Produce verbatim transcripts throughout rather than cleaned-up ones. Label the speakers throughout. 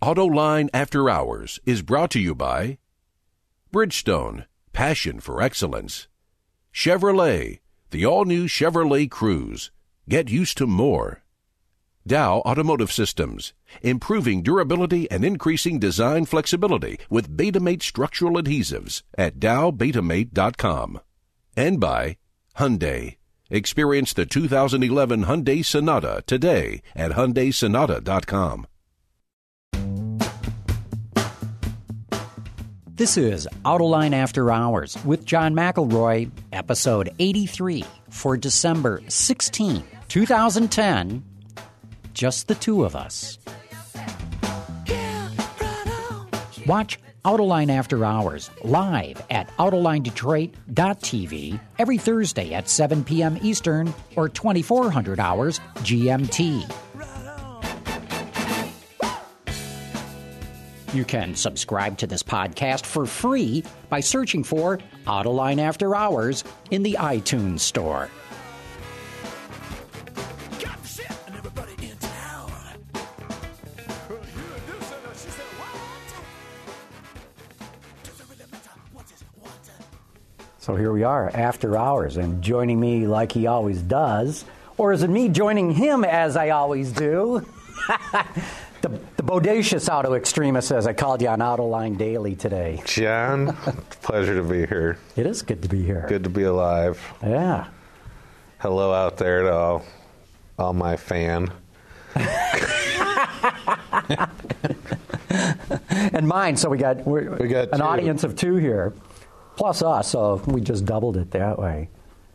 Speaker 1: Autoline After Hours is brought to you by Bridgestone, passion for excellence. Chevrolet, the all-new Chevrolet Cruze. Get used to more. Dow Automotive Systems, improving durability and increasing design flexibility with Betamate structural adhesives at dow betamate dot com. And by Hyundai. Experience the two thousand eleven Hyundai Sonata today at hyundai sonata dot com.
Speaker 2: This is Autoline After Hours with John McElroy, episode eighty-three for December sixteenth, twenty ten. Just the two of us. Watch Autoline After Hours live at autoline detroit dot t v every Thursday at seven p.m. Eastern or twenty-four hundred hours G M T. You can subscribe to this podcast for free by searching for Autoline After Hours in the iTunes Store. So here we are, After Hours, and joining me like he always does, or is it me joining him as I always do? the, the bodacious auto extremist, as I called you on Autoline Daily today.
Speaker 3: John, pleasure to be here.
Speaker 2: It is good to be here.
Speaker 3: Good to be alive.
Speaker 2: Yeah.
Speaker 3: Hello out there to all, all my fan.
Speaker 2: And mine, so we got, we're,
Speaker 3: we got
Speaker 2: an
Speaker 3: two.
Speaker 2: audience of two here. Plus us, so we just doubled it that way.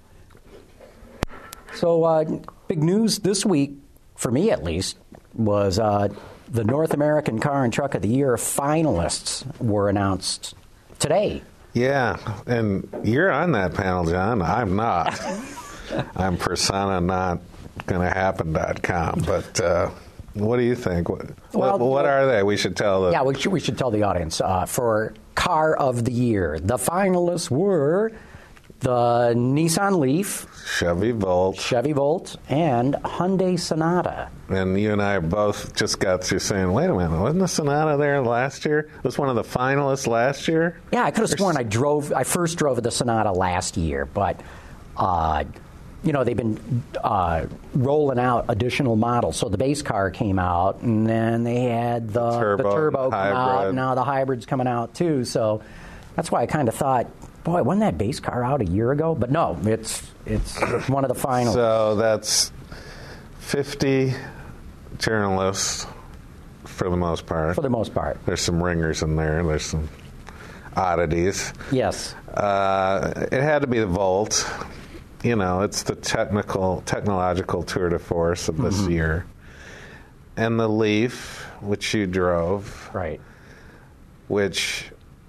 Speaker 2: So, uh, big news this week, for me at least, was uh, the North American Car and Truck of the Year finalists were announced today.
Speaker 3: Yeah, and you're on that panel, John. I'm not. I'm persona not gonna happen dot com, but uh, what do you think? What,
Speaker 2: well,
Speaker 3: what, what are they? We should tell the...
Speaker 2: Yeah, we should, we should tell the audience. Uh, for Car of the Year, the finalists were the Nissan Leaf,
Speaker 3: Chevy Volt,
Speaker 2: Chevy Volt, and Hyundai Sonata.
Speaker 3: And you and I both just got through saying, wait a minute, wasn't the Sonata there last year? It was one of the finalists last year?
Speaker 2: Yeah, I could have sworn I drove, I first drove the Sonata last year, but... Uh, You know, they've been uh, rolling out additional models. So the base car came out, and then they had the
Speaker 3: turbo,
Speaker 2: the turbo come
Speaker 3: hybrid.
Speaker 2: out, and now the hybrid's coming out, too. So that's why I kind of thought, boy, wasn't that base car out a year ago? But no, it's it's one of the finals.
Speaker 3: So that's fifty journalists for the most part.
Speaker 2: For the most part.
Speaker 3: There's some ringers in there. There's some oddities.
Speaker 2: Yes.
Speaker 3: Uh, it had to be the Volt. You know, it's the technical, technological tour de force of this mm-hmm. year. And the Leaf, which you drove.
Speaker 2: Right.
Speaker 3: Which,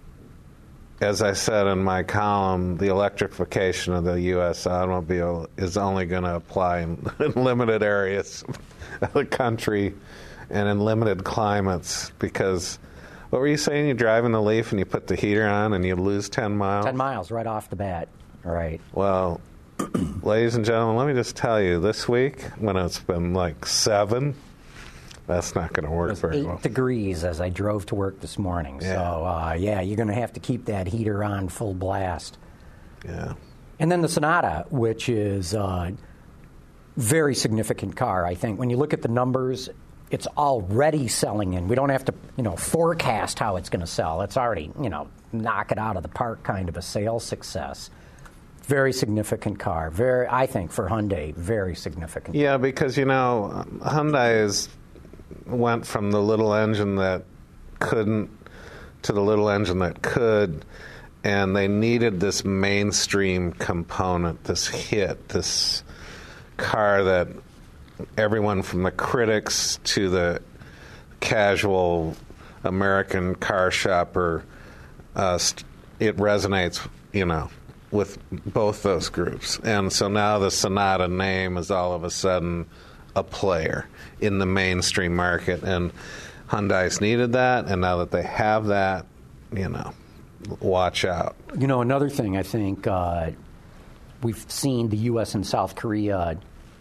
Speaker 3: as I said in my column, the electrification of the U S automobile is only going to apply in, in limited areas of the country and in limited climates. Because, what were you saying? You drive in the Leaf and you put the heater on and you lose ten miles?
Speaker 2: ten miles right off the bat. Right.
Speaker 3: Well... Ladies and gentlemen, let me just tell you, this week, when it's been like seven, that's not going to work very
Speaker 2: eight
Speaker 3: well.
Speaker 2: degrees as I drove to work this morning.
Speaker 3: Yeah.
Speaker 2: So, uh, yeah, you're going to have to keep that heater on full blast.
Speaker 3: Yeah.
Speaker 2: And then the Sonata, which is a very significant car, I think. When you look at the numbers, it's already selling in. We don't have to, you know, forecast how it's going to sell. It's already, you know, knock it out of the park kind of a sales success. Very significant car. Very, I think, for Hyundai, very significant.
Speaker 3: Yeah, because, you know, Hyundai is, went from the little engine that couldn't to the little engine that could, and they needed this mainstream component, this hit, this car that everyone from the critics to the casual American car shopper, uh, it resonates, you know, with both those groups. And so now the Sonata name is all of a sudden a player in the mainstream market. And Hyundai's needed that, and now that they have that, you know, watch out.
Speaker 2: You know, another thing I think uh, we've seen the U S and South Korea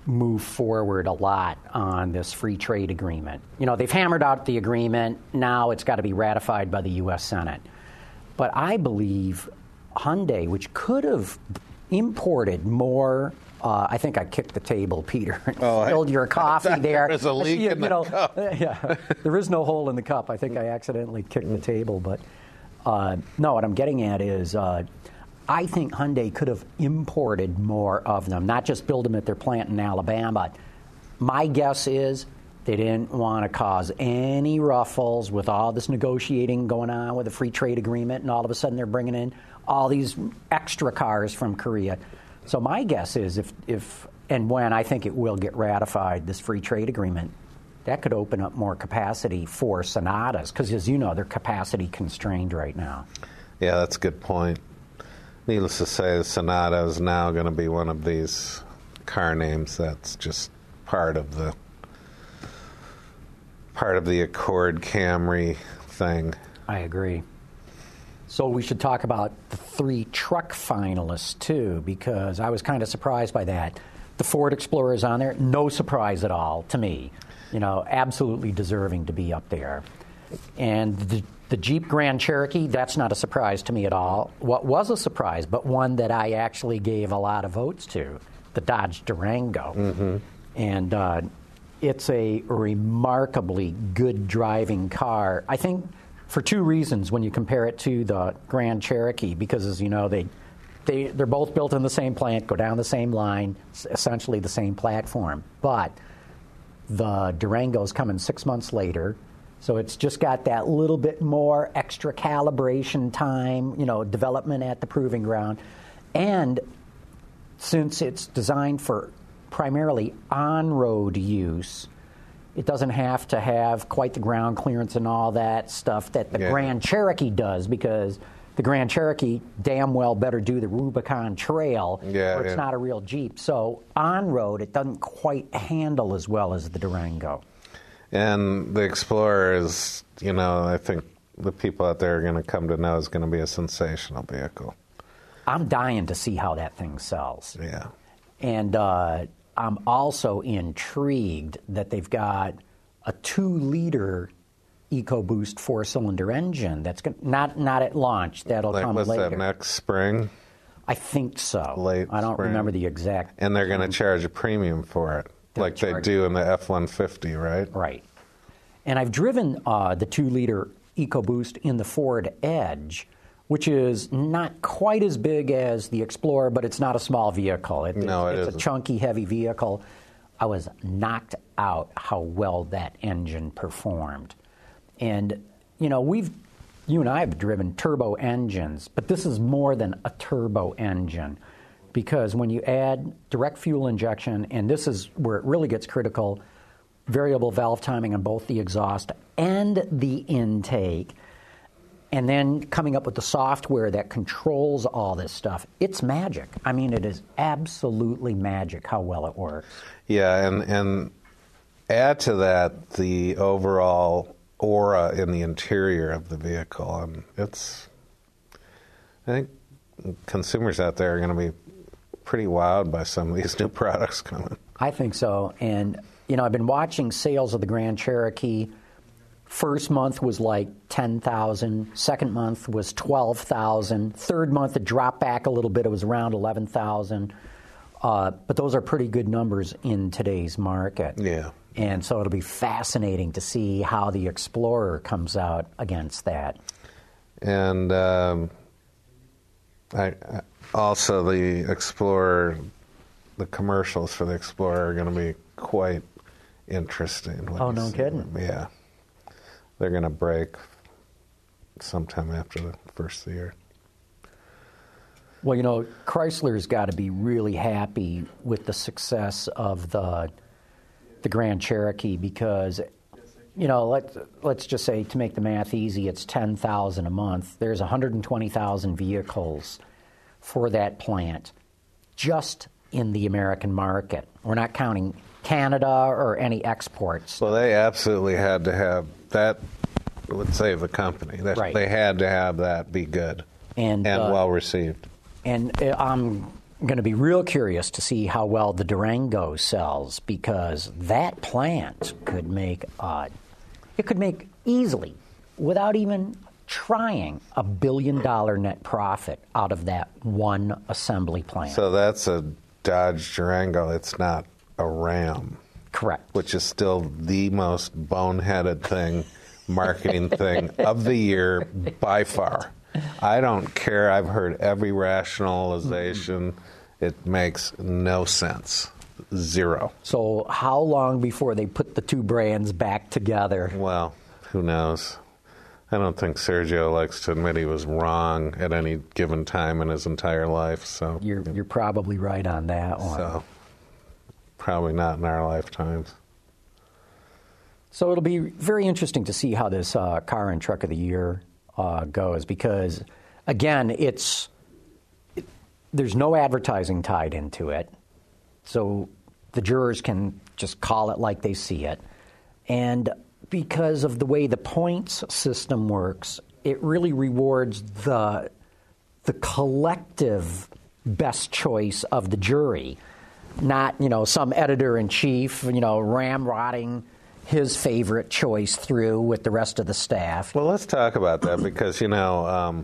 Speaker 2: move forward a lot on this free trade agreement. You know, they've hammered out the agreement. Now it's got to be ratified by the U S Senate. But I believe Hyundai, which could have imported more, uh, I think I kicked the table, Peter, and
Speaker 3: oh,
Speaker 2: spilled
Speaker 3: I,
Speaker 2: your coffee there.
Speaker 3: There's a leak
Speaker 2: you,
Speaker 3: in
Speaker 2: you
Speaker 3: the
Speaker 2: know,
Speaker 3: cup.
Speaker 2: Yeah, there is no hole in the cup. I think I accidentally kicked the table. But uh, no, what I'm getting at is uh, I think Hyundai could have imported more of them, not just build them at their plant in Alabama. My guess is they didn't want to cause any ruffles with all this negotiating going on with the free trade agreement, and all of a sudden they're bringing in all these extra cars from Korea. So my guess is if, if and when I think it will get ratified, this free trade agreement, that could open up more capacity for Sonatas, because as you know, they're capacity constrained right now.
Speaker 3: Yeah, that's a good point. Needless to say, the Sonata is now going to be one of these car names that's just part of the part of the Accord Camry thing.
Speaker 2: I agree. So we should talk about the three truck finalists, too, because I was kind of surprised by that. The Ford Explorer is on there. No surprise at all to me. You know, absolutely deserving to be up there. And the, the Jeep Grand Cherokee, that's not a surprise to me at all. What was a surprise, but one that I actually gave a lot of votes to, the Dodge Durango.
Speaker 3: Mm-hmm.
Speaker 2: And uh, it's a remarkably good driving car. I think for two reasons when you compare it to the Grand Cherokee, because as you know, they, they, they're both built in the same plant, go down the same line, essentially the same platform. But the Durango's coming six months later, so it's just got that little bit more extra calibration time, you know, development at the proving ground. And since it's designed for primarily on-road use, it doesn't have to have quite the ground clearance and all that stuff that the
Speaker 3: yeah.
Speaker 2: Grand Cherokee does, because the Grand Cherokee damn well better do the Rubicon Trail,
Speaker 3: yeah,
Speaker 2: where it's
Speaker 3: yeah.
Speaker 2: not a real Jeep. So on-road, it doesn't quite handle as well as the Durango.
Speaker 3: And the Explorer is, you know, I think the people out there are going to come to know is going to be a sensational vehicle.
Speaker 2: I'm dying to see how that thing sells.
Speaker 3: Yeah.
Speaker 2: And uh, I'm also intrigued that they've got a two-liter EcoBoost four-cylinder engine that's gonna, not not at launch. That'll
Speaker 3: like,
Speaker 2: come
Speaker 3: what's
Speaker 2: later.
Speaker 3: that, next spring?
Speaker 2: I think so.
Speaker 3: Late
Speaker 2: I don't
Speaker 3: spring.
Speaker 2: remember the exact.
Speaker 3: And they're going to charge a premium for it,
Speaker 2: They'll
Speaker 3: like they
Speaker 2: charge-
Speaker 3: do in the F one fifty, right?
Speaker 2: Right. And I've driven uh, the two-liter EcoBoost in the Ford Edge, which is not quite as big as the Explorer, but it's not a small vehicle. It,
Speaker 3: No,
Speaker 2: it's,
Speaker 3: it
Speaker 2: it's
Speaker 3: isn't.
Speaker 2: a chunky, heavy vehicle. I was knocked out how well that engine performed. And, you know, we've, you and I have driven turbo engines, but this is more than a turbo engine, because when you add direct fuel injection, and this is where it really gets critical, variable valve timing on both the exhaust and the intake, and then coming up with the software that controls all this stuff, it's magic. I mean, it is absolutely magic how well it works.
Speaker 3: Yeah, and, and add to that the overall aura in the interior of the vehicle. And it's, I think consumers out there are going to be pretty wowed by some of these new products coming.
Speaker 2: I think so. And, you know, I've been watching sales of the Grand Cherokee. First month was like ten thousand. Second month was twelve thousand. Third month, it dropped back a little bit. It was around eleven thousand. Uh, but those are pretty good numbers in today's market.
Speaker 3: Yeah.
Speaker 2: And so it'll be fascinating to see how the Explorer comes out against that.
Speaker 3: And um, I, I also the Explorer, the commercials for the Explorer are going to be quite interesting. when
Speaker 2: Oh,
Speaker 3: you
Speaker 2: no
Speaker 3: see
Speaker 2: kidding.
Speaker 3: them. Yeah. They're going to break sometime after the first of the year.
Speaker 2: Well, you know, Chrysler's got to be really happy with the success of the the Grand Cherokee, because, you know, let's, let's just say, to make the math easy, it's ten thousand a month. There's one hundred twenty thousand vehicles for that plant just in the American market. We're not counting Canada or any exports.
Speaker 3: Well, they absolutely had to have that. Would save the company. That,
Speaker 2: Right.
Speaker 3: They had to have that be good
Speaker 2: And,
Speaker 3: and
Speaker 2: uh,
Speaker 3: well received.
Speaker 2: And uh, I'm going to be real curious to see how well the Durango sells, because that plant could make uh, it could make easily, without even trying, a billion dollar net profit out of that one assembly plant.
Speaker 3: So that's a Dodge Durango. It's not a Ram.
Speaker 2: Correct.
Speaker 3: Which is still the most boneheaded thing, marketing thing of the year by far. I don't care. I've heard every rationalization. It makes no sense. Zero.
Speaker 2: So how long before they put the two brands back together?
Speaker 3: Well, who knows? I don't think Sergio likes to admit he was wrong at any given time in his entire life. So
Speaker 2: You're, you're probably right on that one.
Speaker 3: So probably not in our lifetimes.
Speaker 2: So it'll be very interesting to see how this uh, car and truck of the year uh, goes, because, again, it's it, there's no advertising tied into it, so the jurors can just call it like they see it. And because of the way the points system works, it really rewards the the collective best choice of the jury, not, you know, some editor-in-chief, you know, ramrodding his favorite choice through with the rest of the staff.
Speaker 3: Well, let's talk about that, because, you know, um,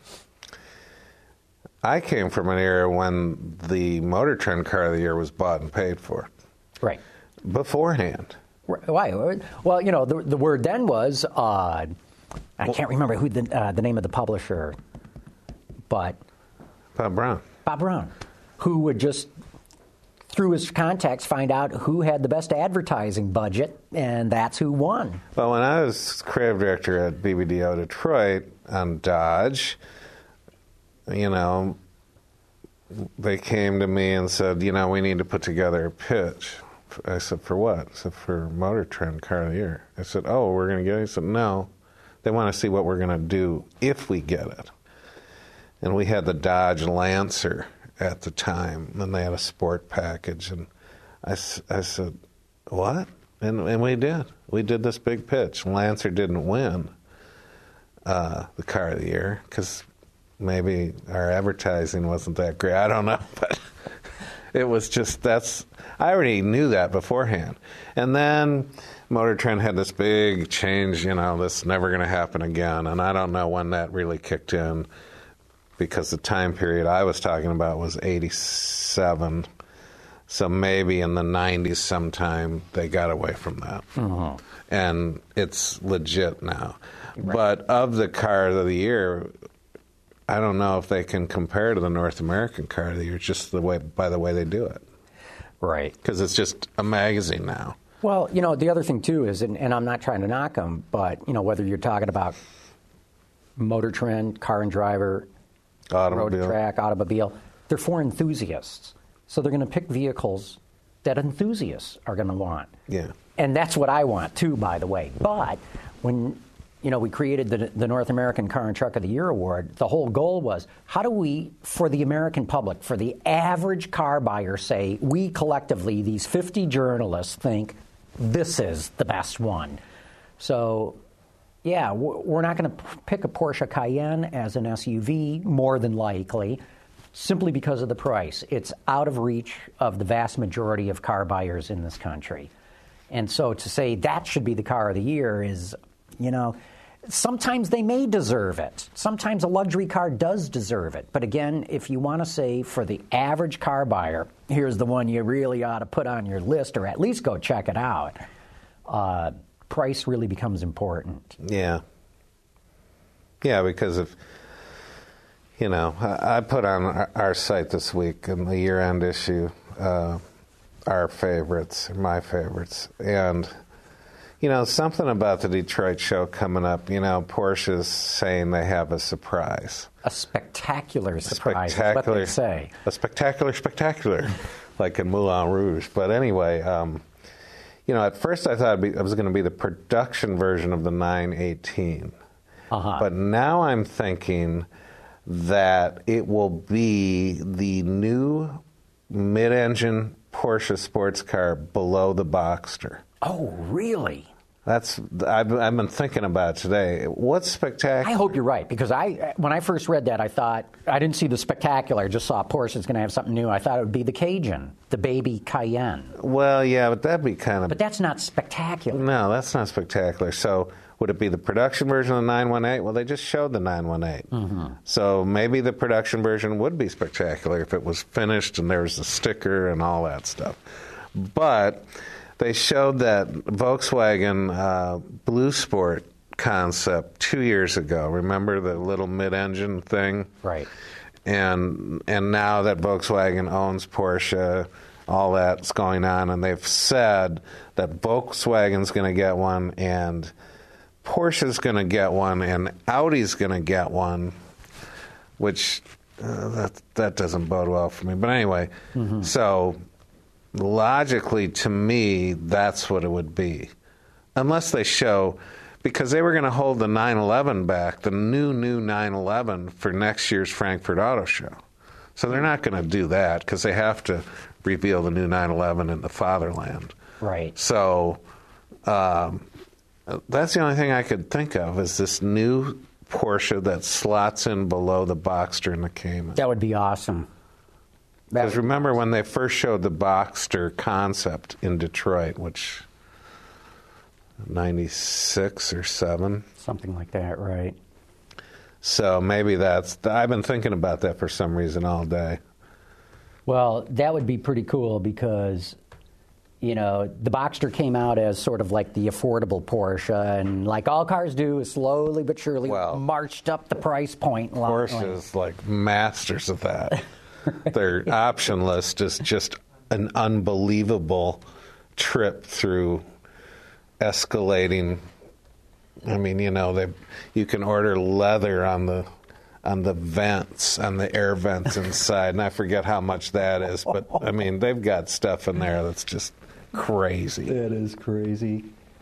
Speaker 3: I came from an era when the Motor Trend Car of the Year was bought and paid for.
Speaker 2: Right.
Speaker 3: Beforehand.
Speaker 2: Why? Well, you know, the, the word then was, uh, I can't remember who the, uh, the name of the publisher, but...
Speaker 3: Bob Brown.
Speaker 2: Bob Brown, who would just, through his contacts, find out who had the best advertising budget, and that's who won.
Speaker 3: Well, when I was creative director at B B D O Detroit on Dodge, you know, they came to me and said, you know, we need to put together a pitch. I said, for what? I said, for Motor Trend Car of the Year. I said, oh, we're going to get it? He said, no. They want to see what we're going to do if we get it. And we had the Dodge Lancer at the time, and they had a sport package. And I, I said, what? And, and we did. We did this big pitch. Lancer didn't win uh, the Car of the Year because maybe our advertising wasn't that great. I don't know, but it was just, that's, I already knew that beforehand. And then Motor Trend had this big change, you know, this is never going to happen again. And I don't know when that really kicked in, because the time period I was talking about was eighty-seven. So maybe in the nineties sometime they got away from that. Uh-huh. And it's legit now. Right. But of the Car of the Year, I don't know if they can compare to the North American Car of the Year just the way by the way they do it.
Speaker 2: Right.
Speaker 3: Because it's just a magazine now.
Speaker 2: Well, you know, the other thing, too, is, and, and I'm not trying to knock them, but, you know, whether you're talking about Motor Trend, Car and Driver,
Speaker 3: Automobile.
Speaker 2: Road Track, Automobile, they're for enthusiasts. So they're going to pick vehicles that enthusiasts are going to want.
Speaker 3: Yeah.
Speaker 2: And that's what I want, too, by the way. But when, you know, we created the, the North American Car and Truck of the Year Award, the whole goal was, how do we, for the American public, for the average car buyer, say, we collectively, these fifty journalists, think this is the best one. So, yeah, we're not going to pick a Porsche Cayenne as an S U V, more than likely, simply because of the price. It's out of reach of the vast majority of car buyers in this country. And so to say that should be the car of the year is, you know, sometimes they may deserve it. Sometimes a luxury car does deserve it. But again, if you want to say for the average car buyer, here's the one you really ought to put on your list or at least go check it out, uh, price really becomes important.
Speaker 3: Yeah. Yeah, because if, you know, I, I put on our, our site this week in the year-end issue, uh, our favorites, my favorites. And, you know, something about the Detroit show coming up, you know, Porsche's saying they have a surprise.
Speaker 2: A spectacular surprise,
Speaker 3: spectacular,
Speaker 2: is what they say.
Speaker 3: A spectacular, spectacular, like in Moulin Rouge. But anyway, um, you know, at first I thought it was going to be the production version of the nine eighteen. Uh-huh. But now I'm thinking that it will be the new mid-engine Porsche sports car below the Boxster.
Speaker 2: Oh, really?
Speaker 3: That's I've, I've been thinking about it today. What's spectacular?
Speaker 2: I hope you're right, because I, when I first read that, I thought, I didn't see the spectacular. I just saw Porsche's going to have something new. I thought it would be the Cajun, the baby Cayenne.
Speaker 3: Well, yeah, but that'd be kind of...
Speaker 2: But that's not spectacular.
Speaker 3: No, that's not spectacular. So would it be the production version of the nine one eight? Well, they just showed the nine one eight. Mm-hmm. So maybe the production version would be spectacular if it was finished and there was a sticker and all that stuff. But... they showed that Volkswagen uh, Blue Sport concept two years ago. Remember the little mid-engine thing?
Speaker 2: Right.
Speaker 3: And and now that Volkswagen owns Porsche, all that's going on, and they've said that Volkswagen's going to get one, and Porsche's going to get one, and Audi's going to get one, which uh, that that doesn't bode well for me. But anyway, mm-hmm. so... logically, to me, that's what it would be. Unless they show, because they were going to hold the nine eleven back, the new, new nine eleven, for next year's Frankfurt Auto Show. So they're not going to do that, because they have to reveal the new nine eleven in the fatherland.
Speaker 2: Right.
Speaker 3: So um, that's the only thing I could think of, is this new Porsche that slots in below the Boxster and the Cayman.
Speaker 2: That would be awesome.
Speaker 3: Because remember when they first showed the Boxster concept in Detroit, which ninety-six or seven,
Speaker 2: something like that, right?
Speaker 3: So maybe that's. I've been thinking about that for some reason all day.
Speaker 2: Well, that would be pretty cool, because, you know, the Boxster came out as sort of like the affordable Porsche, and like all cars do, is slowly but surely
Speaker 3: well,
Speaker 2: marched up the price point.
Speaker 3: Porsche is like masters of that. Their option list is just an unbelievable trip through escalating. I mean, you know, they you can order leather on the on the vents, on the air vents inside, and I forget how much that is, but I mean, they've got stuff in there that's just crazy.
Speaker 2: That is crazy.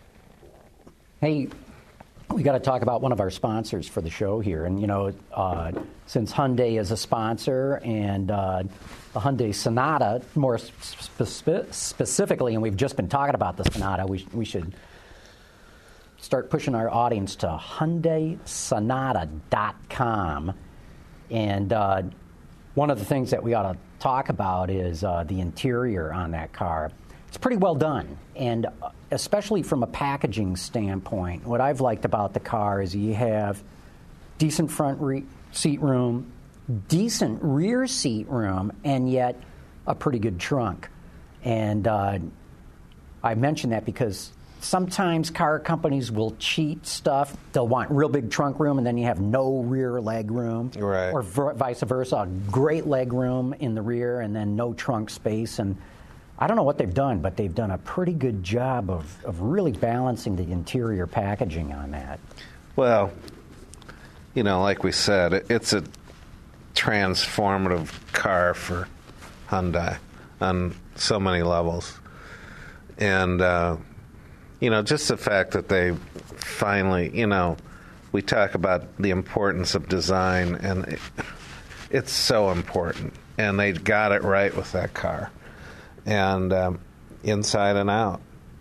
Speaker 2: Hey, we got to talk about one of our sponsors for the show here. And, you know, uh, since Hyundai is a sponsor, and uh, the Hyundai Sonata, more spe- specifically, and we've just been talking about the Sonata, we, we should start pushing our audience to Hyundai Sonata dot com. And uh, one of the things that we ought to talk about is uh, the interior on that car. It's pretty well done, and especially from a packaging standpoint, what I've liked about the car is you have decent front re- seat room, decent rear seat room, and yet a pretty good trunk. And uh, I mention that because sometimes car companies will cheat stuff. They'll want real big trunk room, and then you have no rear leg room.
Speaker 3: Right.
Speaker 2: Or v- vice versa, great leg room in the rear, and then no trunk space. And I don't know what they've done, but they've done a pretty good job of, of really balancing the interior packaging on that.
Speaker 3: Well, you know, like we said, it, it's a transformative car for Hyundai on so many levels. And, uh, you know, just the fact that they finally, you know, we talk about the importance of design, and it, it's so important. And they got it right with that car. And um, inside and out.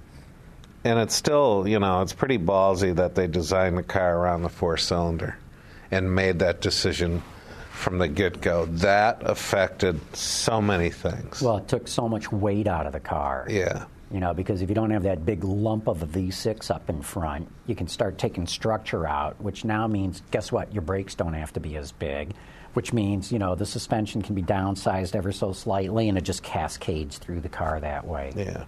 Speaker 3: And it's still, you know, it's pretty ballsy that they designed the car around the four-cylinder and made that decision from the get-go. That affected so many things.
Speaker 2: Well, it took so much weight out of the car.
Speaker 3: Yeah.
Speaker 2: You know, because if you don't have that big lump of a V six up in front, you can start taking structure out, which now means, guess what, your brakes don't have to be as big, which means, you know, the suspension can be downsized ever so slightly, and it just cascades through the car that way.
Speaker 3: Yeah.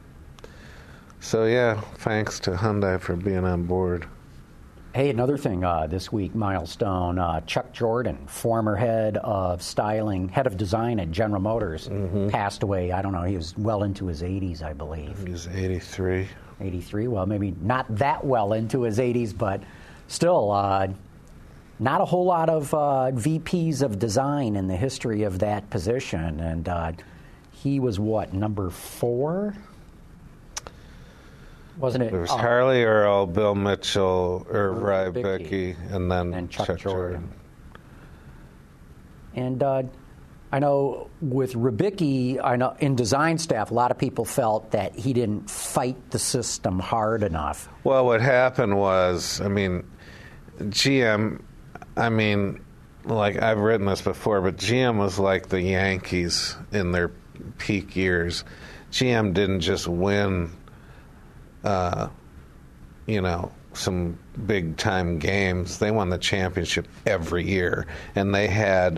Speaker 3: So, yeah, thanks to Hyundai for being on board.
Speaker 2: Hey, another thing uh, this week, milestone, uh, Chuck Jordan, former head of styling, head of design at General Motors, mm-hmm. passed away. I don't know, he was well into his eighties, I believe.
Speaker 3: He was eighty-three.
Speaker 2: eighty-three, well, maybe not that well into his eighties, but still, uh, not a whole lot of uh, V Ps of design in the history of that position. And uh, he was, what, number four? Wasn't it?
Speaker 3: There was
Speaker 2: uh,
Speaker 3: Harley Earl, Bill Mitchell, Irv Rybicki, and then
Speaker 2: and Chuck,
Speaker 3: Chuck
Speaker 2: Jordan.
Speaker 3: Jordan.
Speaker 2: And uh, I know with Rybicki, I know in design staff, a lot of people felt that he didn't fight the system hard enough.
Speaker 3: Well, what happened was, I mean, G M, I mean, like I've written this before, but G M was like the Yankees in their peak years. G M didn't just win, uh, you know, some big-time games. They won the championship every year, and they had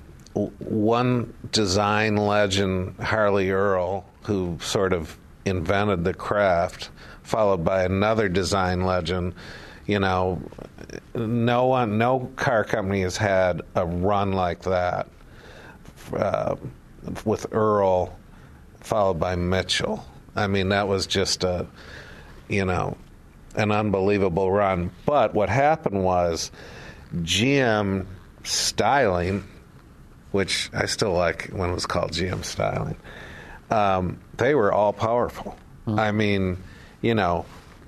Speaker 3: one design legend, Harley Earl, who sort of invented the craft, followed by another design legend. You know, no one, no car company has had a run like that, uh, with Earl, followed by Mitchell. I mean, that was just a, you know, an unbelievable run. But what happened was G M Styling, which I still like when it was called G M Styling, um, they were all powerful. Mm. I mean, you know,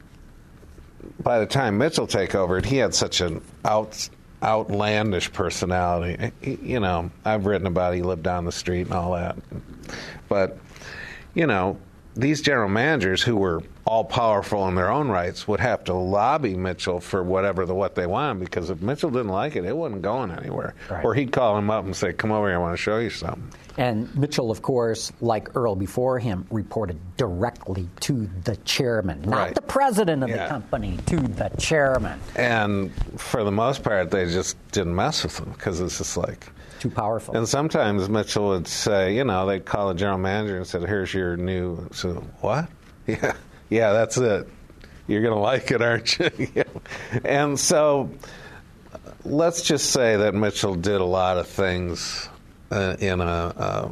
Speaker 3: by the time Mitchell took over, he had such an out, outlandish personality. He, you know, I've written about it. He lived down the street and all that. But, you know, these general managers who were all powerful in their own rights would have to lobby Mitchell for whatever the what they wanted, because if Mitchell didn't like it, it wasn't going anywhere.
Speaker 2: Right.
Speaker 3: Or he'd call him up and say, come over here, I want to show you something.
Speaker 2: And Mitchell, of course, like Earl before him, reported directly to the chairman, not
Speaker 3: right.
Speaker 2: the president of
Speaker 3: yeah.
Speaker 2: the company, to the chairman.
Speaker 3: And for the most part, they just didn't mess with him, because it's just like...
Speaker 2: Too powerful.
Speaker 3: And sometimes Mitchell would say, you know, they'd call the general manager and said, here's your new... So, what? Yeah. Yeah, that's it. You're going to like it, aren't you? yeah. And so let's just say that Mitchell did a lot of things uh, in a uh,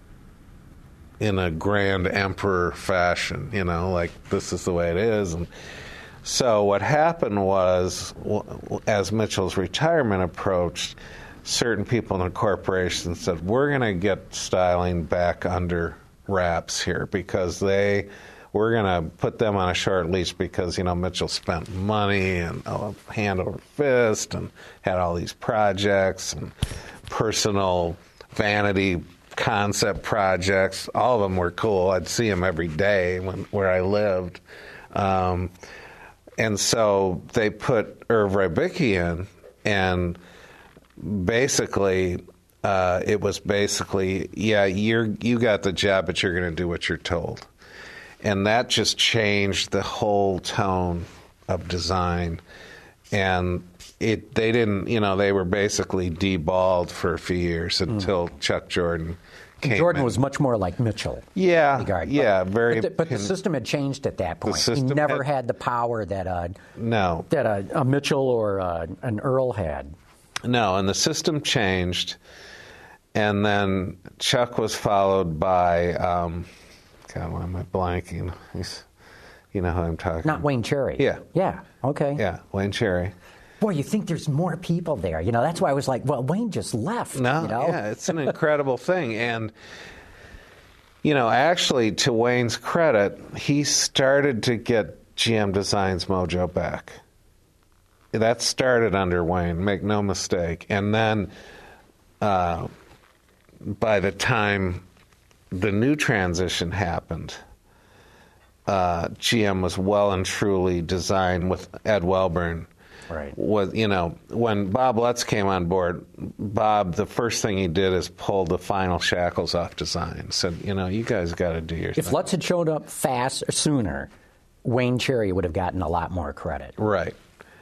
Speaker 3: in a grand emperor fashion, you know, like this is the way it is. And so what happened was, as Mitchell's retirement approached, certain people in the corporation said, we're going to get Styling back under wraps here, because they... we're going to put them on a short leash because, you know, Mitchell spent money and oh, hand over fist and had all these projects and personal vanity concept projects. All of them were cool. I'd see them every day when, where I lived. Um, and so they put Irv Rybicki in, and basically uh, it was basically, yeah, you're, you got the job, but you're going to do what you're told. And that just changed the whole tone of design. And it, they didn't, you know, they were basically deballed for a few years until mm. Chuck Jordan came
Speaker 2: Jordan
Speaker 3: in.
Speaker 2: was much more like Mitchell.
Speaker 3: Yeah,
Speaker 2: regard.
Speaker 3: yeah,
Speaker 2: but,
Speaker 3: very.
Speaker 2: But the, but the system had changed at that point. He never had, had the power that uh,
Speaker 3: no
Speaker 2: that a, a Mitchell or uh, an Earl had.
Speaker 3: No, and the system changed, and then Chuck was followed by. Um, God, why am I blanking? He's, you know who I'm talking about.
Speaker 2: Not Wayne Cherry.
Speaker 3: Yeah.
Speaker 2: Yeah, okay.
Speaker 3: Yeah, Wayne Cherry.
Speaker 2: Boy, you think there's more people there. You know, that's why I was like, well, Wayne just left.
Speaker 3: No,
Speaker 2: you know?
Speaker 3: yeah, it's an incredible thing. And, you know, actually, to Wayne's credit, he started to get G M Design's mojo back. That started under Wayne, make no mistake. And then uh, by the time the new transition happened, uh, G M was well and truly designed with Ed Welburn.
Speaker 2: Right.
Speaker 3: Was, you know, when Bob Lutz came on board, Bob, the first thing he did is pull the final shackles off design. Said, you know, you guys got to do your
Speaker 2: if
Speaker 3: thing.
Speaker 2: If Lutz had showed up fast or sooner, Wayne Cherry would have gotten a lot more credit.
Speaker 3: Right.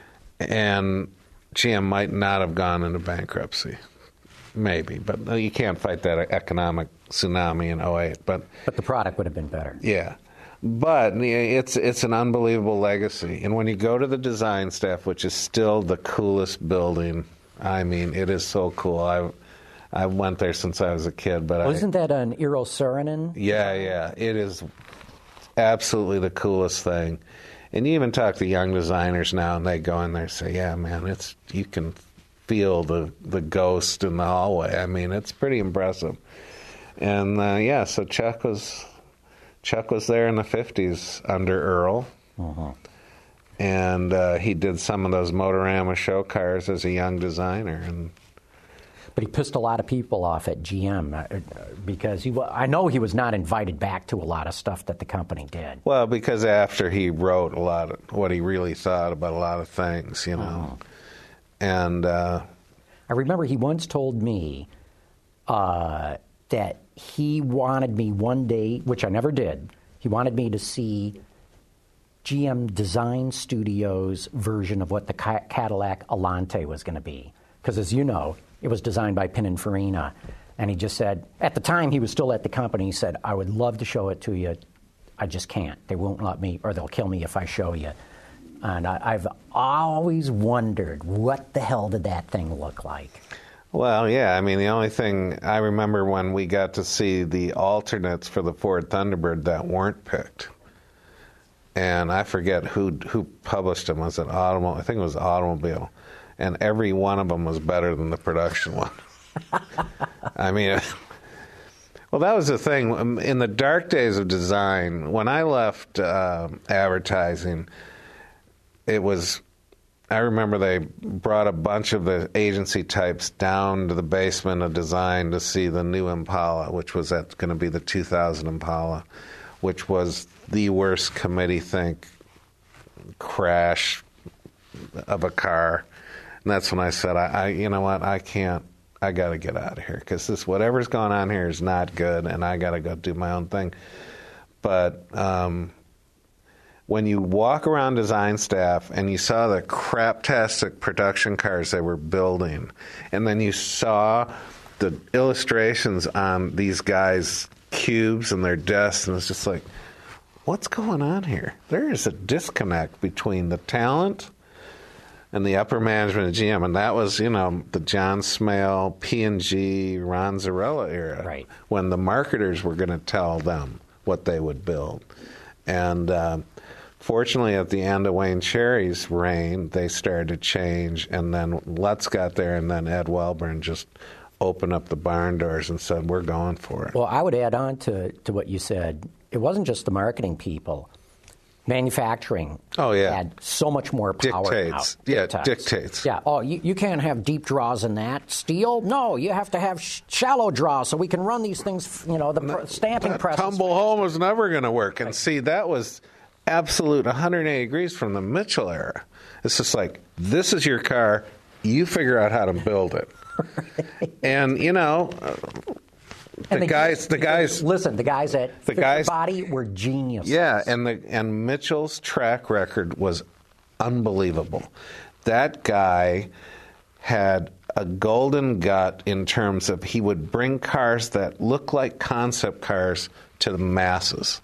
Speaker 3: And G M might not have gone into bankruptcy. Maybe, but you can't fight that economic tsunami in oh eight. But
Speaker 2: but the product would have been better.
Speaker 3: Yeah. But it's it's an unbelievable legacy. And when you go to the design staff, which is still the coolest building, I mean, it is so cool. I I went there since I was a kid. But
Speaker 2: Wasn't
Speaker 3: I,
Speaker 2: that an Eero Saarinen?
Speaker 3: Yeah, yeah. It is absolutely the coolest thing. And you even talk to young designers now, and they go in there and say, yeah, man, it's you can feel the, the ghost in the hallway. I mean, it's pretty impressive. And, uh, yeah, so Chuck was Chuck was there in the fifties under Earl.
Speaker 2: Uh-huh.
Speaker 3: And uh, he did some of those Motorama show cars as a young designer. And
Speaker 2: But he pissed a lot of people off at G M uh, because he, wa- I know he was not invited back to a lot of stuff that the company did.
Speaker 3: Well, because after he wrote a lot of what he really thought about a lot of things, you know.
Speaker 2: Oh.
Speaker 3: And uh,
Speaker 2: I remember he once told me uh, that he wanted me one day, which I never did, he wanted me to see G M Design Studios' version of what the Cadillac Alante was going to be. Because as you know, it was designed by Pininfarina. And he just said, at the time he was still at the company, he said, I would love to show it to you. I just can't. They won't let me, or they'll kill me if I show you. And I, I've always wondered, what the hell did that thing look like?
Speaker 3: Well, yeah, I mean, the only thing I remember when we got to see the alternates for the Ford Thunderbird that weren't picked. And I forget who who published them. Was it Automobile? I think it was Automobile. And every one of them was better than the production one. I mean, well, that was the thing. In the dark days of design, when I left uh, advertising, it was, I remember they brought a bunch of the agency types down to the basement of design to see the new Impala, which was going to be the two thousand Impala, which was the worst committee think crash of a car. And that's when I said, I, I you know what, I can't, I got to get out of here because this, whatever's going on here is not good, and I got to go do my own thing. But um, when you walk around design staff and you saw the craptastic production cars they were building, and then you saw the illustrations on these guys' cubes and their desks, and it's just like, what's going on here? There is a disconnect between the talent and the upper management of G M, and that was, you know, the John Smale, P and G, Ron Zarella era,
Speaker 2: right,
Speaker 3: when the marketers were going to tell them what they would build. And uh, fortunately, at the end of Wayne Cherry's reign, they started to change, and then Lutz got there, and then Ed Welburn just opened up the barn doors and said, we're going for it.
Speaker 2: Well, I would add on to, to what you said. It wasn't just the marketing people. Manufacturing
Speaker 3: oh, yeah.
Speaker 2: had so much more power
Speaker 3: dictates.
Speaker 2: now.
Speaker 3: Yeah,
Speaker 2: dictates.
Speaker 3: dictates.
Speaker 2: Yeah. Oh, you, you can't have deep draws in that. Steel? No, you have to have sh- shallow draws so we can run these things, you know, the pr- stamping press.
Speaker 3: Tumble home was never going to work. And see, that was absolute one hundred eighty degrees from the Mitchell era. It's just like, this is your car. You figure out how to build it. Right. And, you know... Uh, The
Speaker 2: and
Speaker 3: guys, the guys.
Speaker 2: Listen, the guys at
Speaker 3: the guys,
Speaker 2: Body were geniuses.
Speaker 3: Yeah, and the and Mitchell's track record was unbelievable. That guy had a golden gut in terms of he would bring cars that look like concept cars to the masses.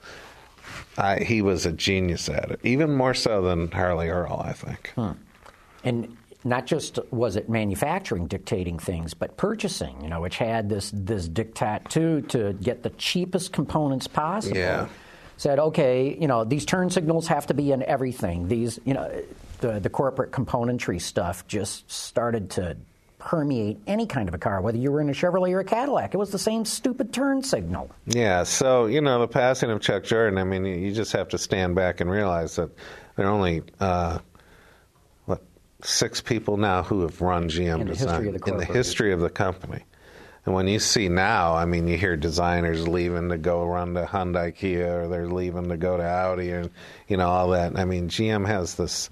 Speaker 3: I, he was a genius at it, even more so than Harley Earl, I think.
Speaker 2: Hmm. And not just was it manufacturing dictating things, but purchasing, you know, which had this this diktat too to get the cheapest components possible.
Speaker 3: Yeah.
Speaker 2: Said, okay, you know, these turn signals have to be in everything. These, you know, the the corporate componentry stuff just started to permeate any kind of a car, whether you were in a Chevrolet or a Cadillac. It was the same stupid turn signal.
Speaker 3: Yeah, so, you know, the passing of Chuck Jordan, I mean, you just have to stand back and realize that there are only... Uh, six people now who have run G M
Speaker 2: in the
Speaker 3: design
Speaker 2: history of the
Speaker 3: in the history of the company. And when you see now, I mean, you hear designers leaving to go run to Hyundai Kia, or they're leaving to go to Audi, and, you know, all that. I mean, G M has this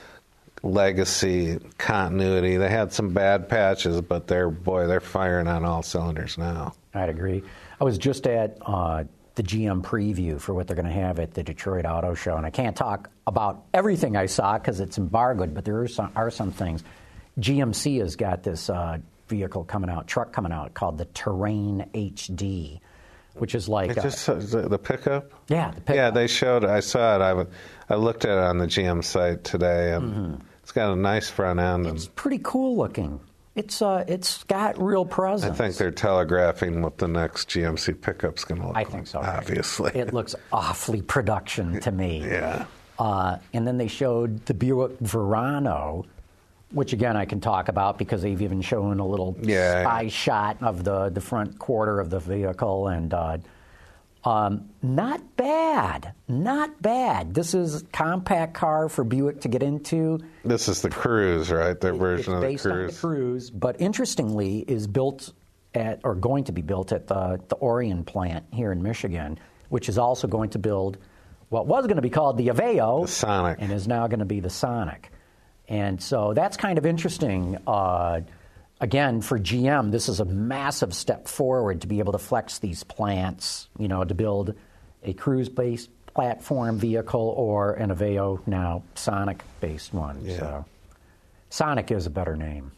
Speaker 3: legacy continuity. They had some bad patches, but they're, boy, they're firing on all cylinders now.
Speaker 2: I'd agree. I was just at uh, the G M preview for what they're going to have at the Detroit Auto Show, and I can't talk about everything I saw because it's embargoed, but there are some, are some things. G M C has got this uh, vehicle coming out, truck coming out, called the Terrain H D, which is like...
Speaker 3: It just, uh, the pickup?
Speaker 2: Yeah, the pickup.
Speaker 3: Yeah, they showed, I saw it. I, I looked at it on the G M site today, and mm-hmm. it's got a nice front end.
Speaker 2: It's
Speaker 3: and
Speaker 2: pretty cool looking. It's uh, it's got real presence.
Speaker 3: I think they're telegraphing what the next G M C pickup's going to look
Speaker 2: I
Speaker 3: like.
Speaker 2: think so.
Speaker 3: Obviously.
Speaker 2: It looks awfully production to me.
Speaker 3: Yeah.
Speaker 2: Uh, and then they showed the Buick Verano, which, again, I can talk about because they've even shown a little
Speaker 3: yeah.
Speaker 2: spy shot of the, the front quarter of the vehicle. And uh, Um, not bad. Not bad. This is a compact car for Buick to get into.
Speaker 3: This is the Cruise, right? Their version
Speaker 2: it's
Speaker 3: of the
Speaker 2: based
Speaker 3: Cruise.
Speaker 2: on the Cruise, but interestingly is built at, or going to be built at the, the Orion plant here in Michigan, which is also going to build what was going to be called the Aveo.
Speaker 3: The Sonic.
Speaker 2: And is now going to be the Sonic. And so that's kind of interesting. Uh, Again, for G M, this is a massive step forward to be able to flex these plants, you know, to build a Cruise-based platform vehicle or an Aveo, now Sonic-based one.
Speaker 3: Yeah.
Speaker 2: So Sonic is a better name.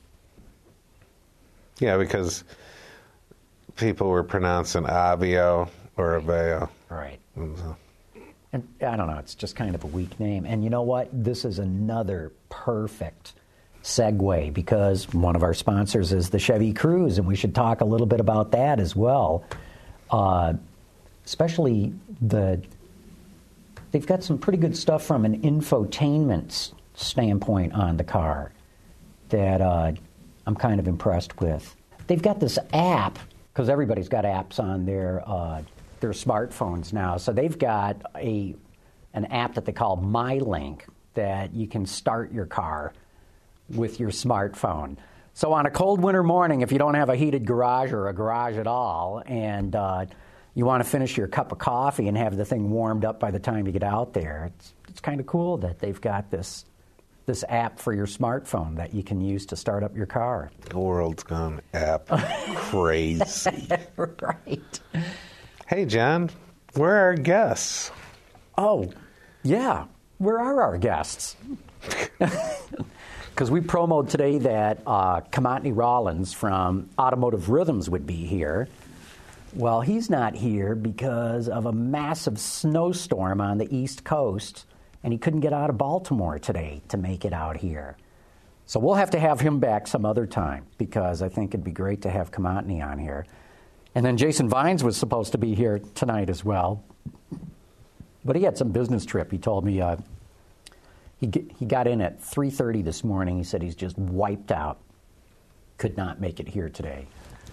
Speaker 3: Yeah, because people were pronouncing Aveo or Aveo.
Speaker 2: Right.
Speaker 3: And so-
Speaker 2: And I don't know, it's just kind of a weak name. And you know what? This is another perfect segue because one of our sponsors is the Chevy Cruise, and we should talk a little bit about that as well. Uh, especially the, they've got some pretty good stuff from an infotainment standpoint on the car that uh, I'm kind of impressed with. They've got this app, because everybody's got apps on their uh, their smartphones now. So they've got a an app that they call MyLink that you can start your car with your smartphone. So on a cold winter morning, if you don't have a heated garage or a garage at all, and uh, you want to finish your cup of coffee and have the thing warmed up by the time you get out there, it's, it's kind of cool that they've got this this app for your smartphone that you can use to start up your car.
Speaker 3: The world's gone app crazy.
Speaker 2: Right.
Speaker 3: Hey, John, where are our guests?
Speaker 2: Oh, yeah. Where are our guests? Because we promoted today that uh, Kamatni Rollins from Automotive Rhythms would be here. Well, he's not here because of a massive snowstorm on the East Coast, and he couldn't get out of Baltimore today to make it out here. So we'll have to have him back some other time because I think it'd be great to have Kamatni on here. And then Jason Vines was supposed to be here tonight as well, but he had some business trip. He told me uh, he he got in at three thirty this morning. He said he's just wiped out, could not make it here today.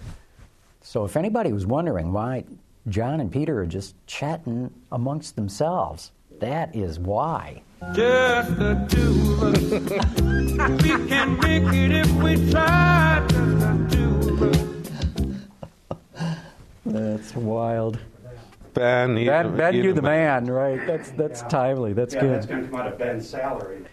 Speaker 2: So if anybody was wondering why John and Peter are just chatting amongst themselves, that is why.
Speaker 4: Just the two of us. We can make it if we try. Just the two of us.
Speaker 2: That's wild.
Speaker 3: Ben, you,
Speaker 2: Ben, ben you,
Speaker 3: you
Speaker 2: the man, right? That's that's
Speaker 5: Yeah.
Speaker 2: timely. That's
Speaker 5: yeah,
Speaker 2: good.
Speaker 5: that's going to come out of Ben's salary.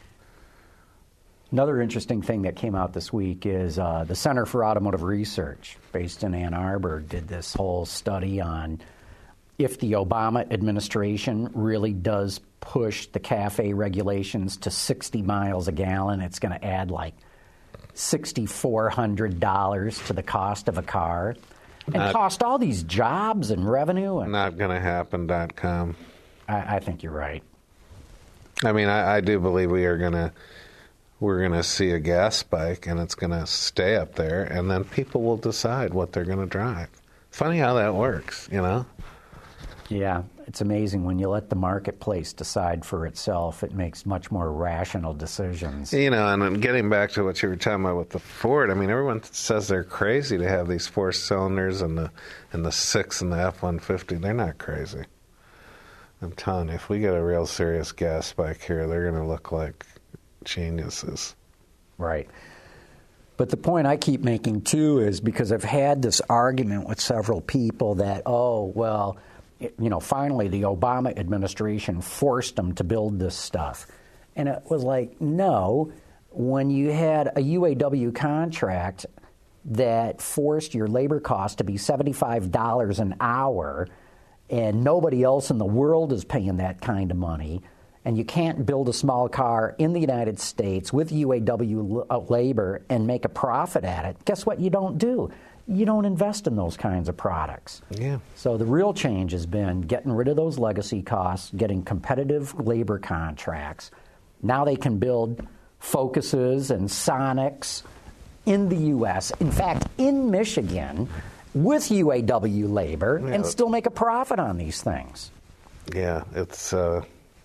Speaker 2: Another interesting thing that came out this week is uh, the Center for Automotive Research, based in Ann Arbor, did this whole study on if the Obama administration really does push the CAFE regulations to sixty miles a gallon, it's going to add like six thousand four hundred dollars to the cost of a car and
Speaker 3: Not-
Speaker 2: cost all these jobs and revenue. And
Speaker 3: Not going to happen dot com.
Speaker 2: I, I think you're right.
Speaker 3: I mean, I, I do believe we are going to we're going to see a gas spike, and it's going to stay up there, and then people will decide what they're going to drive. Funny how that works, you know?
Speaker 2: Yeah, it's amazing when you let the marketplace decide for itself. It makes much more rational decisions.
Speaker 3: You know, and then getting back to what you were talking about with the Ford, I mean, everyone says they're crazy to have these four cylinders and the and the six and the F one fifty. They're not crazy. I'm telling you, if we get a real serious gas spike here, they're going to look like geniuses.
Speaker 2: Right. But the point I keep making, too, is because I've had this argument with several people that, oh, well, it, you know, finally the Obama administration forced them to build this stuff. And it was like, no, when you had a U A W contract that forced your labor cost to be seventy-five dollars an hour, and nobody else in the world is paying that kind of money, and you can't build a small car in the United States with U A W labor and make a profit at it, guess what you don't do? You don't invest in those kinds of products.
Speaker 3: Yeah.
Speaker 2: So the real change has been getting rid of those legacy costs, getting competitive labor contracts. Now they can build Focuses and Sonics in the U S, in fact, in Michigan, with U A W labor,
Speaker 3: Yeah.
Speaker 2: and still make a profit on these things.
Speaker 3: Yeah, it's uh,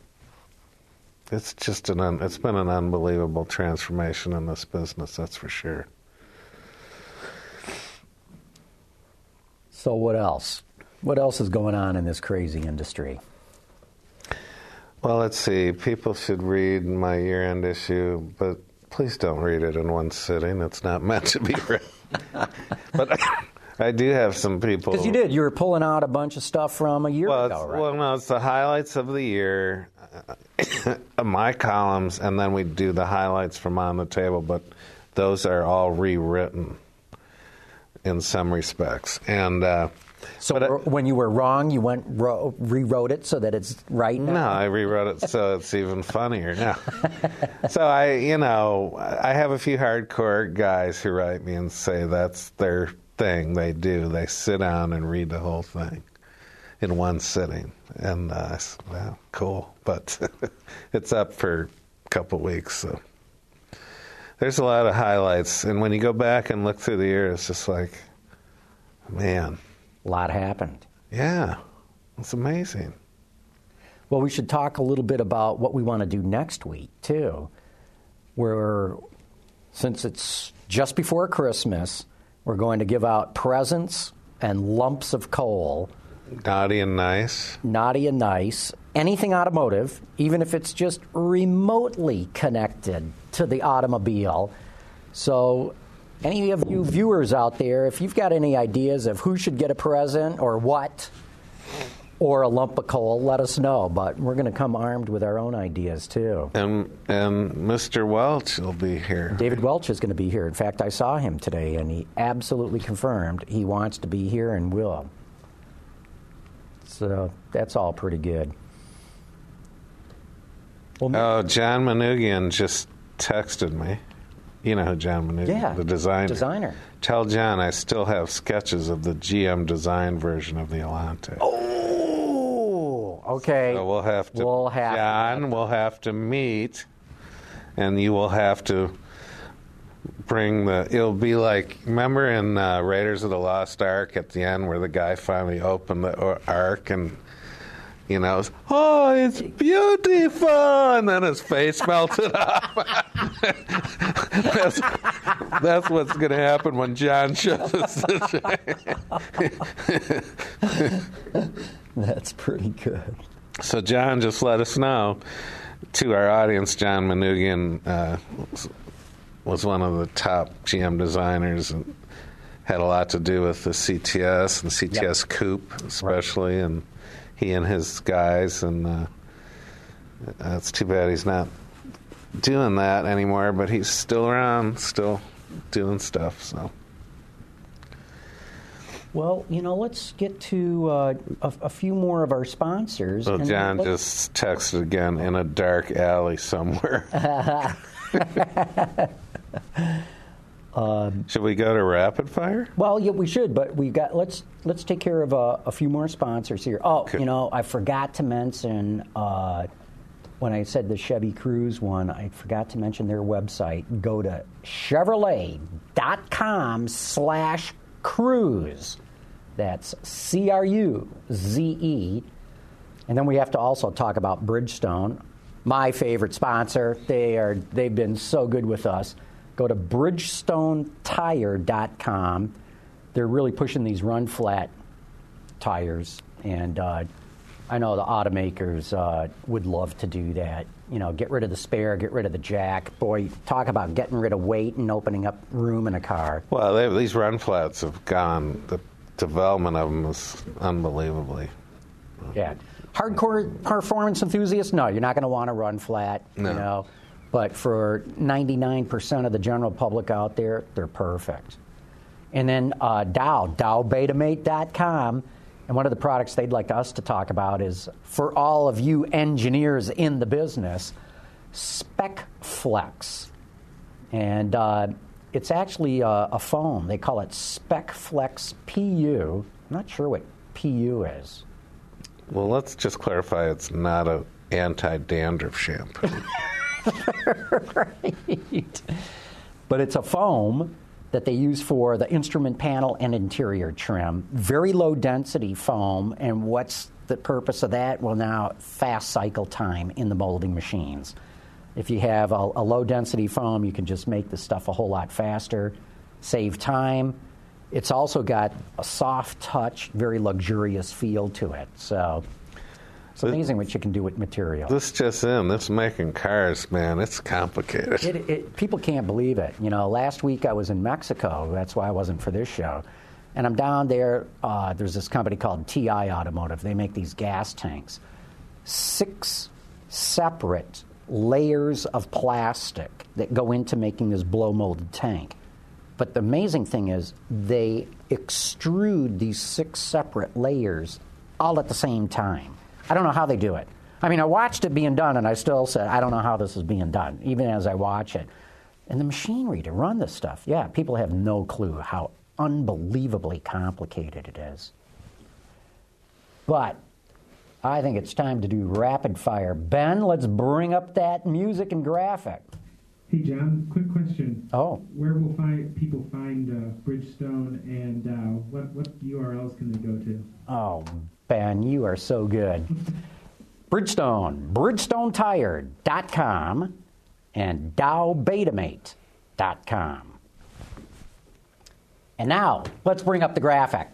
Speaker 3: it's just an un- it's been an unbelievable transformation in this business. That's for sure.
Speaker 2: So what else? What else is going on in this crazy industry?
Speaker 3: Well, let's see. People should read my year-end issue, but please don't read it in one sitting. It's not meant to be read. But I do have some people.
Speaker 2: Because you did. You were pulling out a bunch of stuff from a year
Speaker 3: well,
Speaker 2: ago, right?
Speaker 3: Well, no, it's the highlights of the year, uh, my columns, and then we do the highlights from On the Table, but those are all rewritten in some respects. And uh,
Speaker 2: so
Speaker 3: but I,
Speaker 2: when you were wrong, you went ro- rewrote it so that it's right now?
Speaker 3: No, I rewrote it so it's even funnier now. So I, you know, I have a few hardcore guys who write me and say that's their thing. They do. They sit down and read the whole thing in one sitting. And uh, I said, well, cool. But it's up for a couple weeks, so. There's a lot of highlights, and when you go back and look through the year, it's just like, man.
Speaker 2: A lot happened.
Speaker 3: Yeah. It's amazing.
Speaker 2: Well, we should talk a little bit about what we want to do next week, too. Where, since it's just before Christmas, we're going to give out presents and lumps of coal.
Speaker 3: Naughty and nice.
Speaker 2: Naughty and nice. Anything automotive, even if it's just remotely connected to the automobile. So any of you viewers out there, if you've got any ideas of who should get a present or what, or a lump of coal, let us know. But we're going to come armed with our own ideas, too.
Speaker 3: And and Mister Welch will be here.
Speaker 2: David Welch is going to be here. In fact, I saw him today, and he absolutely confirmed he wants to be here and will. So that's all pretty good. Well,
Speaker 3: oh, John Manoogian just texted me. You know who John Manoogian is?
Speaker 2: Yeah,
Speaker 3: the designer.
Speaker 2: designer.
Speaker 3: Tell John I still have sketches of the G M design version of the Elante.
Speaker 2: Oh, okay.
Speaker 3: So we'll have to,
Speaker 2: we'll have
Speaker 3: John,
Speaker 2: to.
Speaker 3: we'll have to meet, and you will have to bring the, it'll be like, remember in uh, Raiders of the Lost Ark at the end where the guy finally opened the Ark and, you know, oh, it's beautiful, and then his face melted off. that's, that's what's going to happen when John shows us this.
Speaker 2: That's pretty good.
Speaker 3: So, John, just let us know. To our audience, John Manoogian uh, was one of the top G M designers and had a lot to do with the C T S and C T S yep. Coupe, especially, right. and he and his guys, and uh, it's too bad he's not doing that anymore, but he's still around, still doing stuff. So,
Speaker 2: well, you know, let's get to uh, a, a few more of our sponsors.
Speaker 3: Well,
Speaker 2: and
Speaker 3: John
Speaker 2: let's...
Speaker 3: just texted again, in a dark alley somewhere. Um, should we go to rapid fire?
Speaker 2: Well, yeah, we should, but we got let's let's take care of uh, a few more sponsors here. Oh,
Speaker 3: okay.
Speaker 2: You know, I forgot to mention uh, when I said the Chevy Cruze one, I forgot to mention their website. Go to Chevrolet dot com slash cruise. That's C R U Z E. And then we have to also talk about Bridgestone, my favorite sponsor. They are they've been so good with us. Go to Bridgestone Tire dot com. They're really pushing these run-flat tires, and uh, I know the automakers uh, would love to do that. You know, get rid of the spare, get rid of the jack. Boy, talk about getting rid of weight and opening up room in a car.
Speaker 3: Well, they, these run-flats have gone, the development of them is unbelievably.
Speaker 2: Yeah. Hardcore performance enthusiasts, no, you're not going to want to run flat,
Speaker 3: no.
Speaker 2: you know. But for ninety-nine percent of the general public out there, they're perfect. And then uh, Dow, Dow Betamate dot com. And one of the products they'd like us to talk about is, for all of you engineers in the business, SpecFlex. And uh, it's actually a, a foam. They call it SpecFlex P U. I'm not sure what P U is.
Speaker 3: Well, let's just clarify it's not an anti-dandruff shampoo.
Speaker 2: Right. But it's a foam that they use for the instrument panel and interior trim. Very low density foam. And what's the purpose of that? Well, now, fast cycle time in the molding machines. If you have a, a low density foam, you can just make the stuff a whole lot faster, save time. it's also got a soft touch, very luxurious feel to it. So it's amazing what you can do with material.
Speaker 3: This just in, this making cars, man, it's complicated.
Speaker 2: It, it, people can't believe it. You know, last week I was in Mexico. That's why I wasn't for this show. And I'm down there. Uh, there's this company called T I Automotive. They make these gas tanks. Six separate layers of plastic that go into making this blow-molded tank. But the amazing thing is they extrude these six separate layers all at the same time. I don't know how they do it. I mean, I watched it being done, and I still said, I don't know how this is being done, even as I watch it. And the machinery to run this stuff, yeah, people have no clue how unbelievably complicated it is. But I think it's time to do rapid fire. Ben, let's bring up that music and graphic.
Speaker 6: Hey, John, quick question.
Speaker 2: Oh.
Speaker 6: Where will find, people find uh, Bridgestone, and uh, what, what U R Ls can they go to?
Speaker 2: Oh, Ben, you are so good. Bridgestone, bridgestone tire dot com and Dow Betamate dot com. And now, let's bring up the graphic.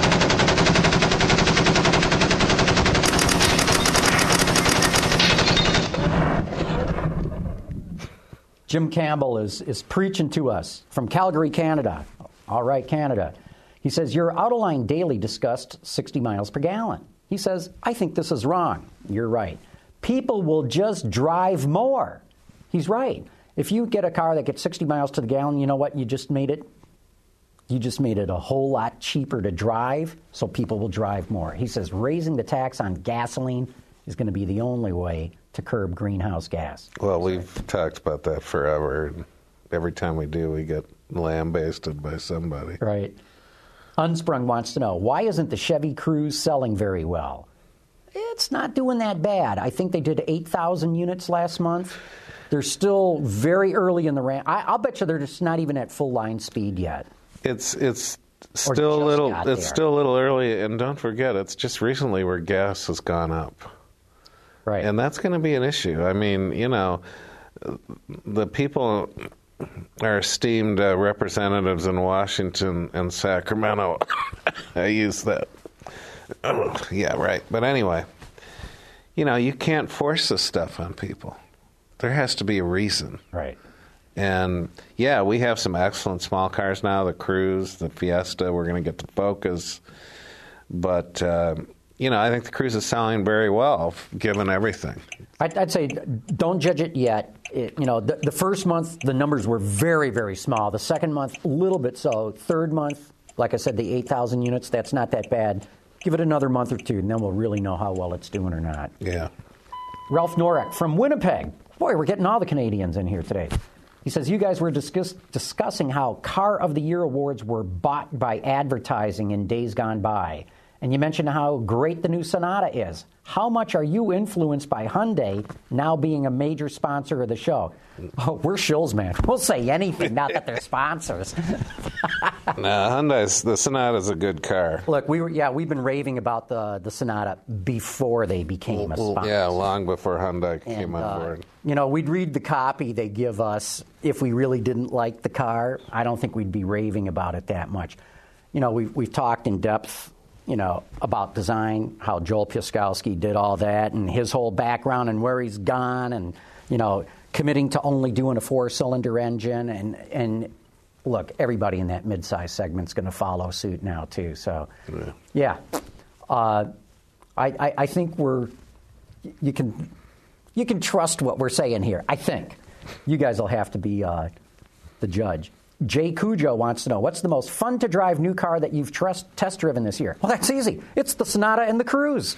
Speaker 2: Jim Campbell is, is preaching to us from Calgary, Canada. All right, Canada. He says, your Autoline Daily discussed sixty miles per gallon. He says, I think this is wrong. You're right. People will just drive more. He's right. If you get a car that gets sixty miles to the gallon, you know what? You just made it. You just made it a whole lot cheaper to drive, so people will drive more. He says raising the tax on gasoline is going to be the only way to curb greenhouse gas.
Speaker 3: Well, we've talked about that forever. And every time we do, we get lambasted by somebody.
Speaker 2: Right. Unsprung wants to know, why isn't the Chevy Cruze selling very well? It's not doing that bad. I think they did eight thousand units last month. They're still very early in the ramp. I, I'll bet you they're just not even at full line speed yet.
Speaker 3: It's it's still a little it's
Speaker 2: there.
Speaker 3: still a little early, and don't forget, it's just recently where gas has gone up.
Speaker 2: Right.
Speaker 3: And that's going to be an issue. I mean, you know, the people our esteemed uh, representatives in Washington and Sacramento. I use that. Oh, yeah, right. But anyway, you know, you can't force this stuff on people. There has to be a reason.
Speaker 2: Right.
Speaker 3: And, yeah, we have some excellent small cars now, the Cruze, the Fiesta. We're going to get the Focus. But, uh, you know, I think the Cruze is selling very well, given everything.
Speaker 2: I'd, I'd say don't judge it yet. It, you know, the, the first month, the numbers were very, very small. The second month, a little bit so. Third month, like I said, the eight thousand units, that's not that bad. Give it another month or two, and then we'll really know how well it's doing or not.
Speaker 3: Yeah.
Speaker 2: Ralph Norek from Winnipeg. Boy, we're getting all the Canadians in here today. He says, you guys were discuss- discussing how Car of the Year awards were bought by advertising in days gone by. And you mentioned how great the new Sonata is. How much are you influenced by Hyundai now being a major sponsor of the show? Oh, we're shills, man. We'll say anything, not that they're sponsors.
Speaker 3: No, Hyundai's, the Sonata's a good car.
Speaker 2: Look, we were, yeah, we've been raving about the, the Sonata before they became a sponsor.
Speaker 3: Yeah, long before Hyundai
Speaker 2: And,
Speaker 3: came on
Speaker 2: uh,
Speaker 3: board.
Speaker 2: You know, we'd read the copy they give us. If we really didn't like the car, I don't think we'd be raving about it that much. You know, we've, we've talked in depth, you know, about design, how Joel Piaskowski did all that, and his whole background and where he's gone, and, you know, committing to only doing a four-cylinder engine. And, and look, everybody in that mid-size segment's going to follow suit now, too. So, yeah. yeah. Uh, I, I, I think we're, you can, you can trust what we're saying here, I think. You guys will have to be uh, the judge. Jay Cujo wants to know, what's the most fun-to-drive new car that you've trust, test-driven this year? Well, that's easy. It's the Sonata and the Cruze.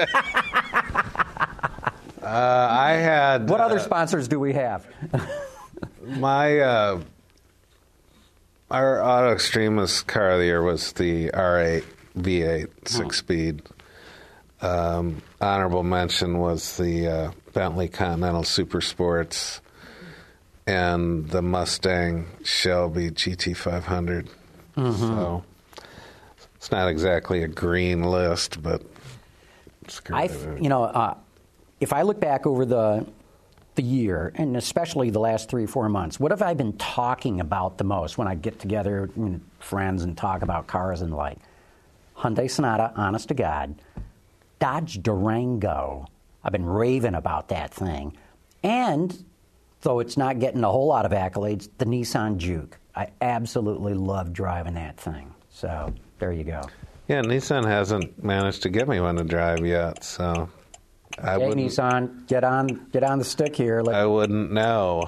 Speaker 3: uh, I had...
Speaker 2: What
Speaker 3: uh,
Speaker 2: other sponsors do we have?
Speaker 3: my... Uh, our Auto Extremist car of the year was the R eight V eight six-speed. Oh. Um, honorable mention was the uh, Bentley Continental Super Sports and the Mustang Shelby G T five hundred. Mm-hmm. So it's not exactly a green list, but
Speaker 2: I, you know, uh, if I look back over the the year, and especially the last three or four months, what have I been talking about the most when I get together, you know, friends, and talk about cars and the like? Hyundai Sonata, honest to God. Dodge Durango. I've been raving about that thing. And, though it's not getting a whole lot of accolades, the Nissan Juke. I absolutely love driving that thing. So, there you go.
Speaker 3: Yeah, Nissan hasn't managed to get me one to drive yet, so I
Speaker 2: hey,
Speaker 3: wouldn't.
Speaker 2: Nissan, get on, get on the stick here. Let
Speaker 3: I wouldn't know.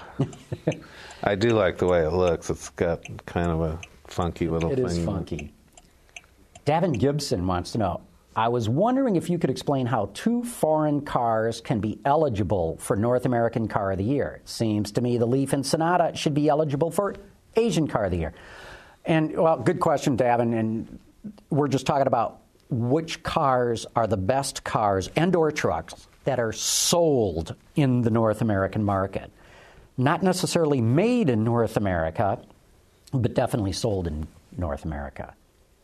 Speaker 3: I do like the way it looks. It's got kind of a funky little
Speaker 2: it
Speaker 3: thing.
Speaker 2: It is funky. Davin Gibson wants to know, I was wondering if you could explain how two foreign cars can be eligible for North American Car of the Year. It seems to me the Leaf and Sonata should be eligible for Asian Car of the Year. And, well, good question, Davin. And we're just talking about which cars are the best cars and or trucks that are sold in the North American market. Not necessarily made in North America, but definitely sold in North America.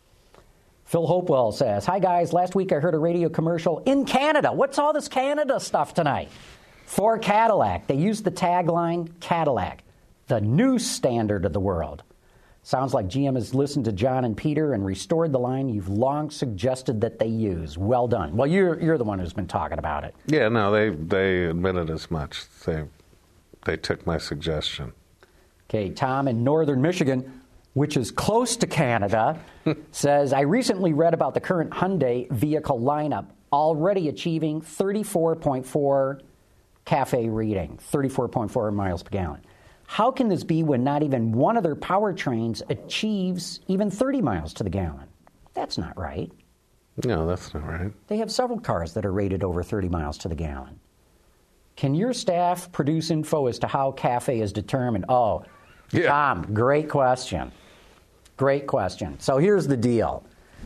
Speaker 2: Phil Hopewell says, hi, guys. Last week I heard a radio commercial in Canada. What's all this Canada stuff tonight? For Cadillac. They used the tagline, Cadillac, the new standard of the world. Sounds like G M has listened to John and Peter and restored the line you've long suggested that they use. Well done. Well, you're you're the one who's been talking about it.
Speaker 3: Yeah, no, they, they admitted as much. They, they took my suggestion.
Speaker 2: Okay, Tom in northern Michigan, which is close to Canada, says, I recently read about the current Hyundai vehicle lineup already achieving thirty-four point four CAFE reading, thirty-four point four miles per gallon. How can this be when not even one of their powertrains achieves even thirty miles to the gallon? That's not right.
Speaker 3: No, that's not right.
Speaker 2: They have several cars that are rated over thirty miles to the gallon. Can your staff produce info as to how CAFE is determined? Oh, yeah. Tom, great question. Great question. So here's the deal.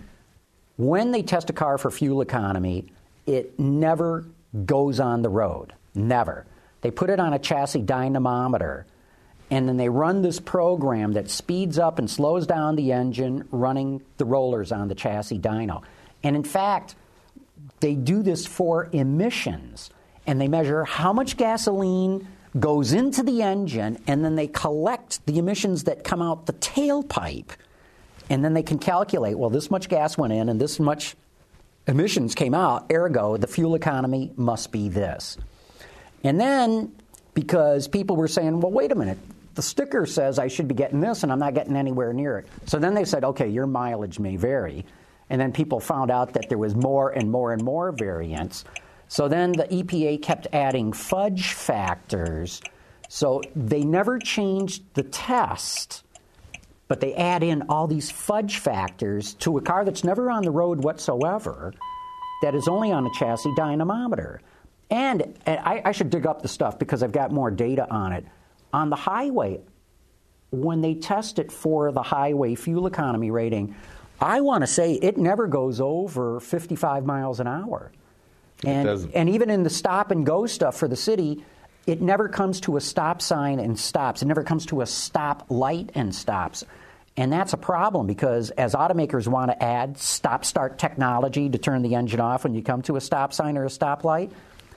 Speaker 2: When they test a car for fuel economy, it never goes on the road. Never. They put it on a chassis dynamometer, and then they run this program that speeds up and slows down the engine, running the rollers on the chassis dyno. And in fact, they do this for emissions, and they measure how much gasoline goes into the engine, and then they collect the emissions that come out the tailpipe. And then they can calculate, well, this much gas went in and this much emissions came out, ergo, the fuel economy must be this. And then, because people were saying, well, wait a minute, the sticker says I should be getting this and I'm not getting anywhere near it. So then they said, okay, your mileage may vary. And then people found out that there was more and more and more variance. So then the E P A kept adding fudge factors. So they never changed the test, but they add in all these fudge factors to a car that's never on the road whatsoever, that is only on a chassis dynamometer. And, and I, I should dig up the stuff because I've got more data on it. On the highway, when they test it for the highway fuel economy rating, I want to say it never goes over fifty-five miles an hour. And, and even in the stop and go stuff for the city, it never comes to a stop sign and stops. It never comes to a stop light and stops. And that's a problem because as automakers want to add stop-start technology to turn the engine off when you come to a stop sign or a stoplight,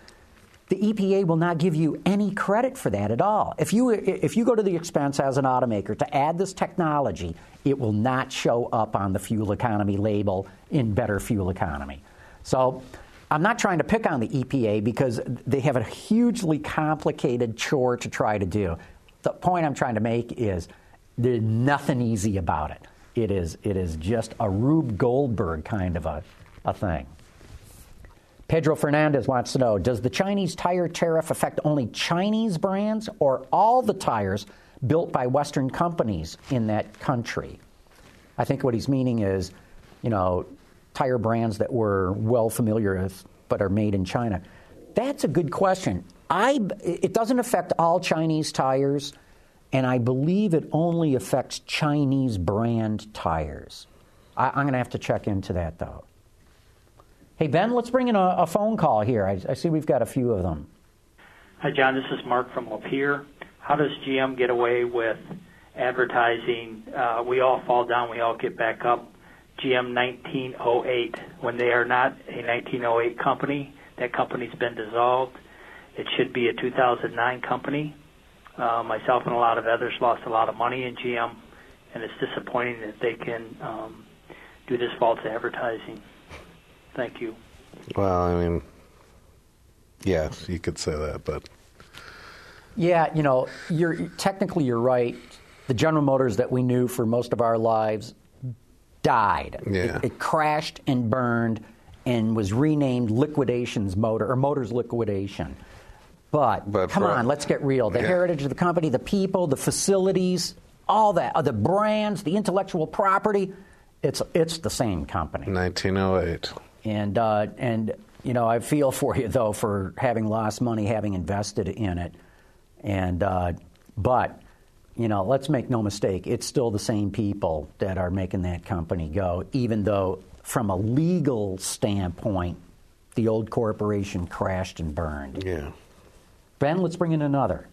Speaker 2: the E P A will not give you any credit for that at all. If you, if you go to the expense as an automaker to add this technology, it will not show up on the fuel economy label in better fuel economy. So I'm not trying to pick on the E P A because they have a hugely complicated chore to try to do. The point I'm trying to make is there's nothing easy about it. It is, it is just a Rube Goldberg kind of a, a thing. Pedro Fernandez wants to know, does the Chinese tire tariff affect only Chinese brands or all the tires built by Western companies in that country? I think what he's meaning is, you know, tire brands that we're well familiar with but are made in China. That's a good question. I, it doesn't affect all Chinese tires, and I believe it only affects Chinese brand tires. I, I'm going to have to check into that, though. Hey, Ben, let's bring in a, a phone call here. I, I see we've got a few of them.
Speaker 7: Hi, John. This is Mark from Lapeer. How does G M get away with advertising, uh, we all fall down, we all get back up, G M nineteen oh eight, when they are not a nineteen oh eight company? That company's been dissolved. It should be a two thousand nine company. Uh, myself and a lot of others lost a lot of money in G M, and it's disappointing that they can um, do this false advertising. Thank you.
Speaker 3: Well, I mean, yeah, you could say that, but
Speaker 2: yeah, you know, you're technically you're right. The General Motors that we knew for most of our lives died.
Speaker 3: Yeah.
Speaker 2: It, it crashed and burned and was renamed Liquidations Motor or Motors Liquidation. But,
Speaker 3: but
Speaker 2: come
Speaker 3: for,
Speaker 2: on, let's get real. The
Speaker 3: yeah.
Speaker 2: heritage of the company, the people, the facilities, all that, uh, the brands, the intellectual property, it's it's the same company.
Speaker 3: nineteen oh eight.
Speaker 2: And uh, and you know, I feel for you though for having lost money, having invested in it. And uh, but you know, let's make no mistake, it's still the same people that are making that company go, even though from a legal standpoint, the old corporation crashed and burned.
Speaker 3: Yeah.
Speaker 2: Ben, let's bring in another.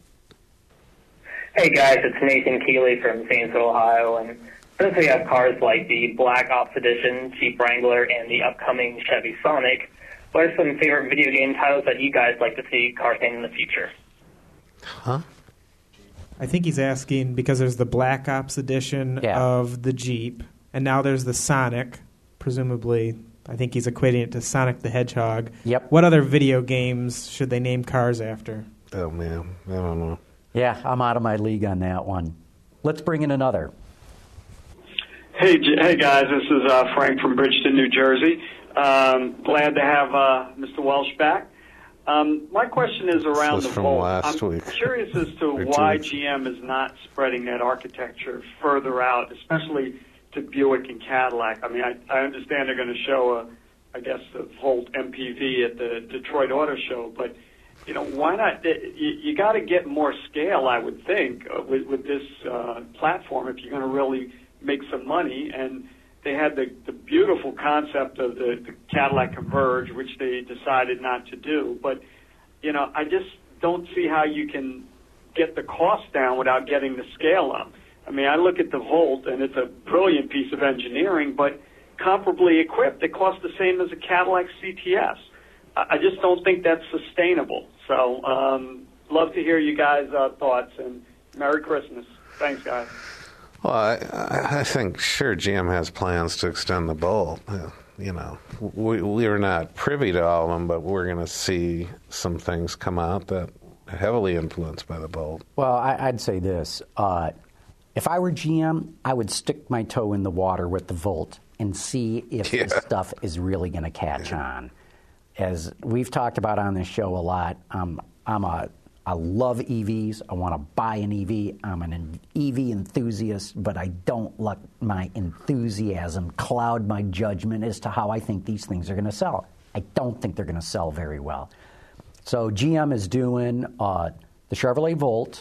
Speaker 8: Hey guys, it's Nathan Keeley from Zanesville, Ohio, and since we have cars like the Black Ops Edition, Jeep Wrangler, and the upcoming Chevy Sonic, what are some favorite video game titles that you guys like to see cars in the future?
Speaker 3: Huh?
Speaker 9: I think he's asking because there's the Black Ops Edition
Speaker 2: yeah.
Speaker 9: of the Jeep, and now there's the Sonic, presumably. I think he's equating it to Sonic the Hedgehog.
Speaker 2: Yep.
Speaker 9: What other video games should they name cars after?
Speaker 3: Oh, man. I don't know.
Speaker 2: Yeah, I'm out of my league on that one. Let's bring in another.
Speaker 10: Hey, hey guys, this is uh, Frank from Bridgeton, New Jersey. Um, glad to have uh, Mister Welsh back. Um, my question is around
Speaker 3: this
Speaker 10: the
Speaker 3: is from
Speaker 10: Volt.
Speaker 3: last
Speaker 10: I'm
Speaker 3: week.
Speaker 10: curious as to why G M is not spreading that architecture further out, especially to Buick and Cadillac. I mean, I, I understand they're going to show, a, I guess, the Volt M P V at the Detroit Auto Show, but you know, why not? You, you got to get more scale, I would think, uh, with, with this uh, platform if you're going to really make some money. And they had the, the beautiful concept of the, the Cadillac Converge, which they decided not to do. But, you know, I just don't see how you can get the cost down without getting the scale up. I mean, I look at the Volt, and it's a brilliant piece of engineering, but comparably equipped, it costs the same as a Cadillac C T S. I just don't think that's sustainable. So, um, love to hear you guys' uh, thoughts, and Merry Christmas. Thanks, guys.
Speaker 3: Well, I, I think, sure, G M has plans to extend the Bolt. Uh, you know, we, we're not privy to all of them, but we're going to see some things come out that are heavily influenced by the Bolt.
Speaker 2: Well, I, I'd say this. Uh, if I were G M, I would stick my toe in the water with the Volt and see if
Speaker 3: Yeah.
Speaker 2: this stuff is really going to catch
Speaker 3: Yeah.
Speaker 2: on. As we've talked about on this show a lot, um, I'm a, I love E Vs. I want to buy an E V. I'm an E V enthusiast, but I don't let my enthusiasm cloud my judgment as to how I think these things are going to sell. I don't think they're going to sell very well. So G M is doing uh, the Chevrolet Volt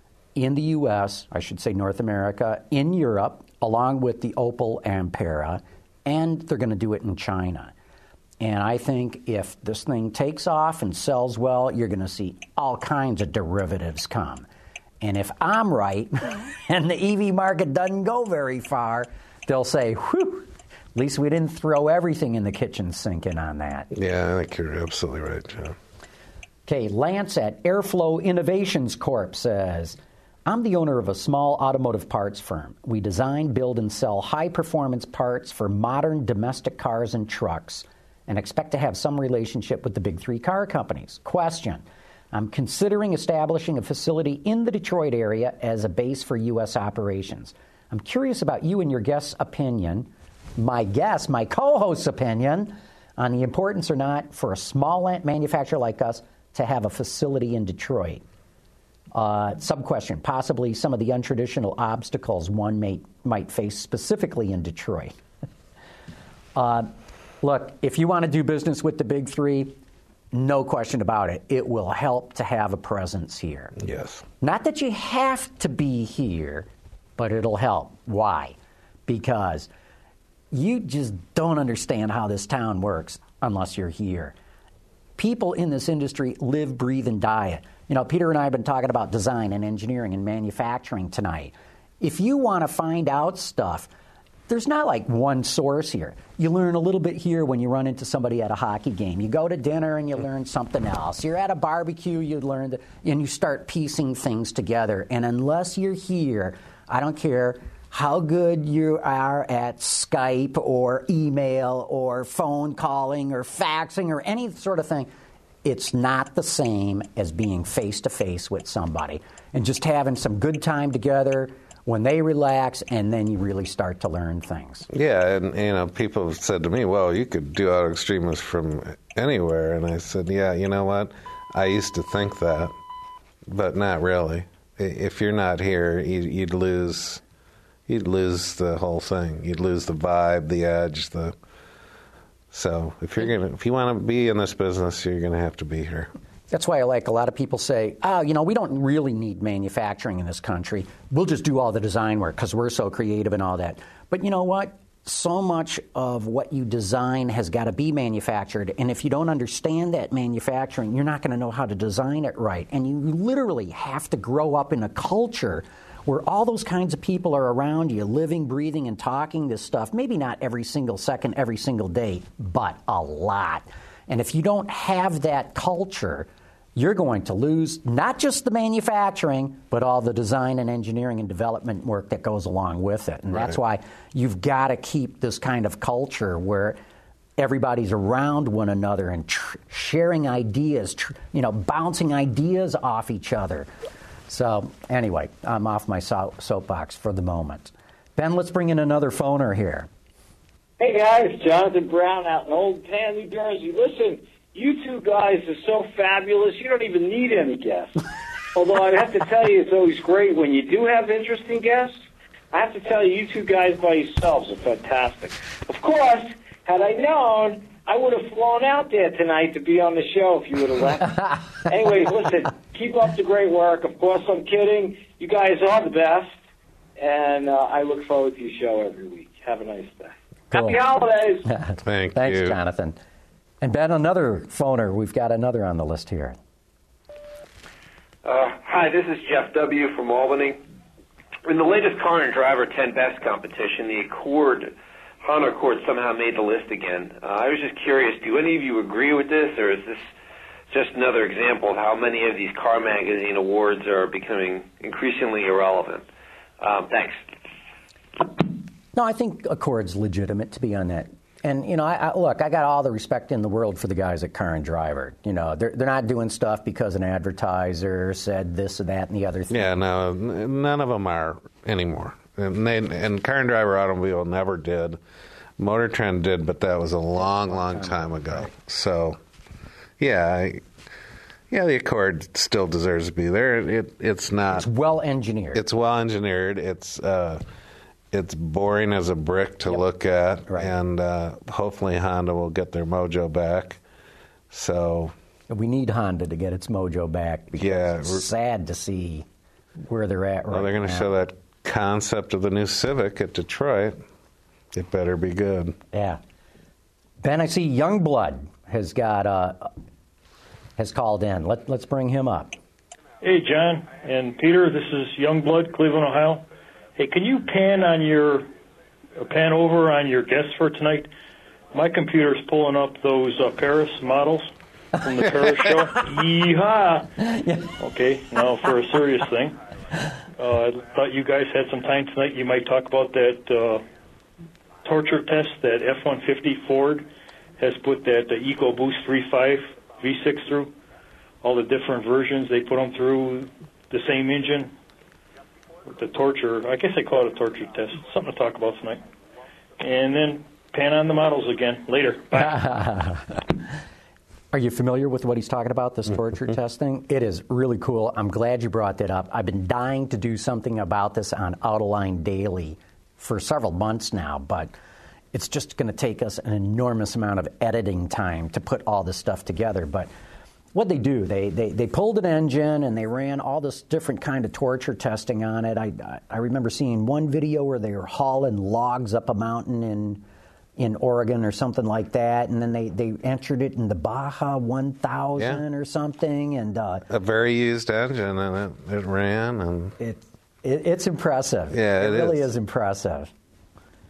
Speaker 2: in the U S, I should say North America, in Europe, along with the Opel Ampera, and they're going to do it in China. And I think if this thing takes off and sells well, you're going to see all kinds of derivatives come. And if I'm right, and the E V market doesn't go very far, they'll say, whew, at least we didn't throw everything in the kitchen sink in on that.
Speaker 3: Yeah, I think you're absolutely right, John.
Speaker 2: Okay, Lance at Airflow Innovations Corp says, I'm the owner of a small automotive parts firm. We design, build, and sell high-performance parts for modern domestic cars and trucks, and expect to have some relationship with the big three car companies. Question. I'm considering establishing a facility in the Detroit area as a base for U S operations. I'm curious about you and your guest's opinion, my guest, my co-host's opinion, on the importance or not for a small manufacturer like us to have a facility in Detroit. Uh, sub-question, possibly some of the untraditional obstacles one may, might face specifically in Detroit. uh, Look, if you want to do business with the big three, no question about it. It will help to have a presence here.
Speaker 3: Yes.
Speaker 2: Not that you have to be here, but it'll help. Why? Because you just don't understand how this town works unless you're here. People in this industry live, breathe, and die it. You know, Peter and I have been talking about design and engineering and manufacturing tonight. If you want to find out stuff, there's not like one source here. You learn a little bit here when you run into somebody at a hockey game. You go to dinner and you learn something else. You're at a barbecue, you learn, the, and you start piecing things together. And unless you're here, I don't care how good you are at Skype or email or phone calling or faxing or any sort of thing, it's not the same as being face-to-face with somebody and just having some good time together when they relax, and then you really start to learn things.
Speaker 3: Yeah, and you know, people have said to me, well, you could do Auto Extremist from anywhere. And I said, yeah, you know what? I used to think that, but not really. If you're not here, you'd lose, you'd lose the whole thing. You'd lose the vibe, the edge, the... So if you're gonna, if you want to be in this business, you're going to have to be here.
Speaker 2: That's why I like a lot of people say, oh, you know, we don't really need manufacturing in this country. We'll just do all the design work because we're so creative and all that. But you know what? So much of what you design has got to be manufactured. And if you don't understand that manufacturing, you're not going to know how to design it right. And you literally have to grow up in a culture where all those kinds of people are around you, living, breathing, and talking this stuff, maybe not every single second, every single day, but a lot. And if you don't have that culture, you're going to lose not just the manufacturing, but all the design and engineering and development work that goes along with it. And right. That's why you've got to keep this kind of culture where everybody's around one another and tr- sharing ideas, tr- you know, bouncing ideas off each other. So, anyway, I'm off my so- soapbox for the moment. Ben, let's bring in another phoner here.
Speaker 11: Hey, guys. Jonathan Brown out in Old Town, New Jersey. Listen, you two guys are so fabulous, you don't even need any guests. Although I have to tell you, it's always great when you do have interesting guests. I have to tell you, you two guys by yourselves are fantastic. Of course, had I known, I would have flown out there tonight to be on the show if you would have left. Anyways, listen, keep up the great work. Of course, I'm kidding. You guys are the best, and uh, I look forward to your show every week. Have a nice day.
Speaker 2: Cool.
Speaker 11: Happy holidays.
Speaker 3: Thank
Speaker 2: Thanks,
Speaker 3: you.
Speaker 2: Jonathan. And Ben, another phoner. We've got another on the list here.
Speaker 12: Uh, hi, this is Jeff W. from Albany. In the latest Car and Driver ten Best competition, the Accord, Honda Accord somehow made the list again. Uh, I was just curious, do any of you agree with this, or is this just another example of how many of these car magazine awards are becoming increasingly irrelevant? Um, thanks.
Speaker 2: No, I think Accord's legitimate to be on that. And, you know, I, I, look, I got all the respect in the world for the guys at Car and Driver. You know, they're, they're not doing stuff because an advertiser said this or that and the other thing.
Speaker 3: Yeah, no, n- none of them are anymore. And, they, and Car and Driver Automobile never did. Motor Trend did, but that was a long, long time ago. So, yeah, I, yeah, the Accord still deserves to be there. It, it's not.
Speaker 2: It's well engineered.
Speaker 3: It's well engineered. It's uh, it's boring as a brick to
Speaker 2: yep.
Speaker 3: look at,
Speaker 2: right.
Speaker 3: and uh, hopefully Honda will get their mojo back. So
Speaker 2: we need Honda to get its mojo back. Because
Speaker 3: yeah,
Speaker 2: it's sad to see where they're at right
Speaker 3: well, they're going to show that concept of the new Civic at Detroit. It better be good.
Speaker 2: Yeah. Ben, I see Youngblood has got uh, has called in. Let, let's bring him up.
Speaker 13: Hey, John and Peter. This is Youngblood, Cleveland, Ohio. Hey, can you pan on your pan over on your guests for tonight? My computer's pulling up those uh, Paris models from the Paris show. Yeehaw! Yeah. Okay, now for a serious thing. Uh, I thought you guys had some time tonight. You might talk about that uh, torture test that F one fifty Ford has put that uh, EcoBoost three point five V six through. All the different versions, they put them through the same engine. The torture, I guess they call it a torture test. Something to talk about tonight. And then pan on the models again later. Bye.
Speaker 2: Are you familiar with what he's talking about, this torture testing? It is really cool. I'm glad you brought that up. I've been dying to do something about this on Autoline Daily for several months now, but it's just going to take us an enormous amount of editing time to put all this stuff together. But what they do, they, they, they pulled an engine and they ran all this different kind of torture testing on it. I, I remember seeing one video where they were hauling logs up a mountain in in Oregon or something like that, and then they, they entered it in the Baja one thousand yeah. or something. And uh,
Speaker 3: a very used engine, and it, it ran. and
Speaker 2: it, it It's impressive.
Speaker 3: Yeah,
Speaker 2: It,
Speaker 3: it
Speaker 2: really
Speaker 3: is.
Speaker 2: is impressive.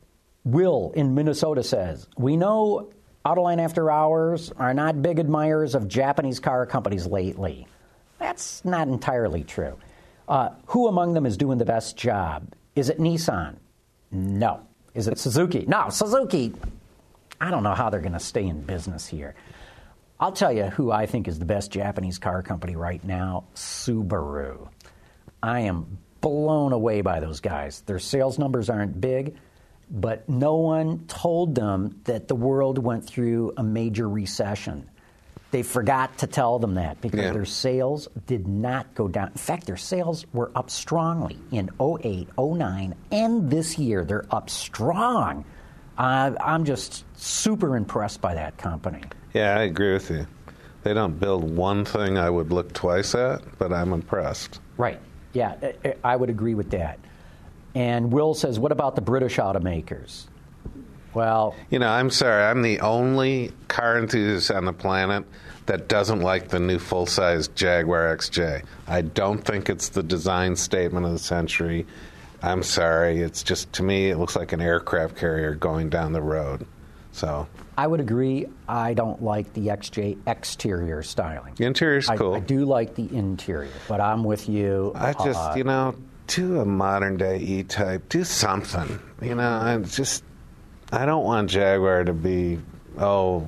Speaker 2: Will in Minnesota says, we know Autoline After Hours are not big admirers of Japanese car companies lately. That's not entirely true. Uh, who among them is doing the best job? Is it Nissan? No. Is it Suzuki? No, Suzuki. I don't know how they're going to stay in business here. I'll tell you who I think is the best Japanese car company right now, Subaru. I am blown away by those guys. Their sales numbers aren't big, but no one told them that the world went through a major recession. They forgot to tell them that because yeah. their sales did not go down. In fact, their sales were up strongly in oh eight, oh nine, and this year they're up strong. Uh, I'm just super impressed by that company.
Speaker 3: Yeah, I agree with you. They don't build one thing I would look twice at, but I'm impressed.
Speaker 2: Right. Yeah, I would agree with that. And Will says, what about the British automakers? Well,
Speaker 3: you know, I'm sorry. I'm the only car enthusiast on the planet that doesn't like the new full-size Jaguar X J. I don't think it's the design statement of the century. I'm sorry. It's just, to me, it looks like an aircraft carrier going down the road. So
Speaker 2: I would agree. I don't like the X J exterior styling.
Speaker 3: The interior's cool.
Speaker 2: I, I do like the interior, but I'm with you.
Speaker 3: I just,
Speaker 2: uh,
Speaker 3: you know, do a modern-day E-Type. Do something. You know, I just... I don't want Jaguar to be, oh,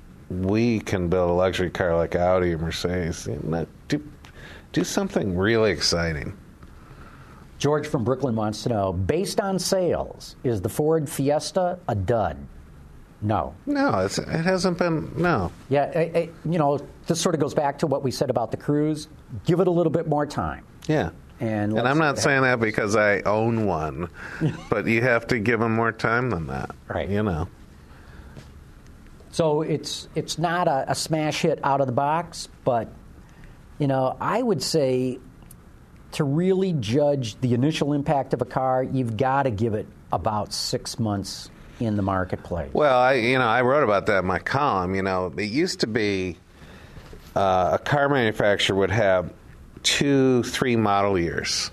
Speaker 3: we can build a luxury car like Audi or Mercedes. Do, do something really exciting.
Speaker 2: George from Brooklyn wants to know, based on sales, is the Ford Fiesta a dud? No.
Speaker 3: No, it's, it hasn't been, no.
Speaker 2: Yeah, it, it, you know, this sort of goes back to what we said about the Cruze. Give it a little bit more time.
Speaker 3: Yeah.
Speaker 2: And,
Speaker 3: and I'm not saying that because I own one, but you have to give them more time than that.
Speaker 2: Right.
Speaker 3: You know.
Speaker 2: So it's it's not a, a smash hit out of the box, but, you know, I would say to really judge the initial impact of a car, you've got to give it about six months in the marketplace.
Speaker 3: Well, I you know, I wrote about that in my column. You know, it used to be uh, a car manufacturer would have two, three model years.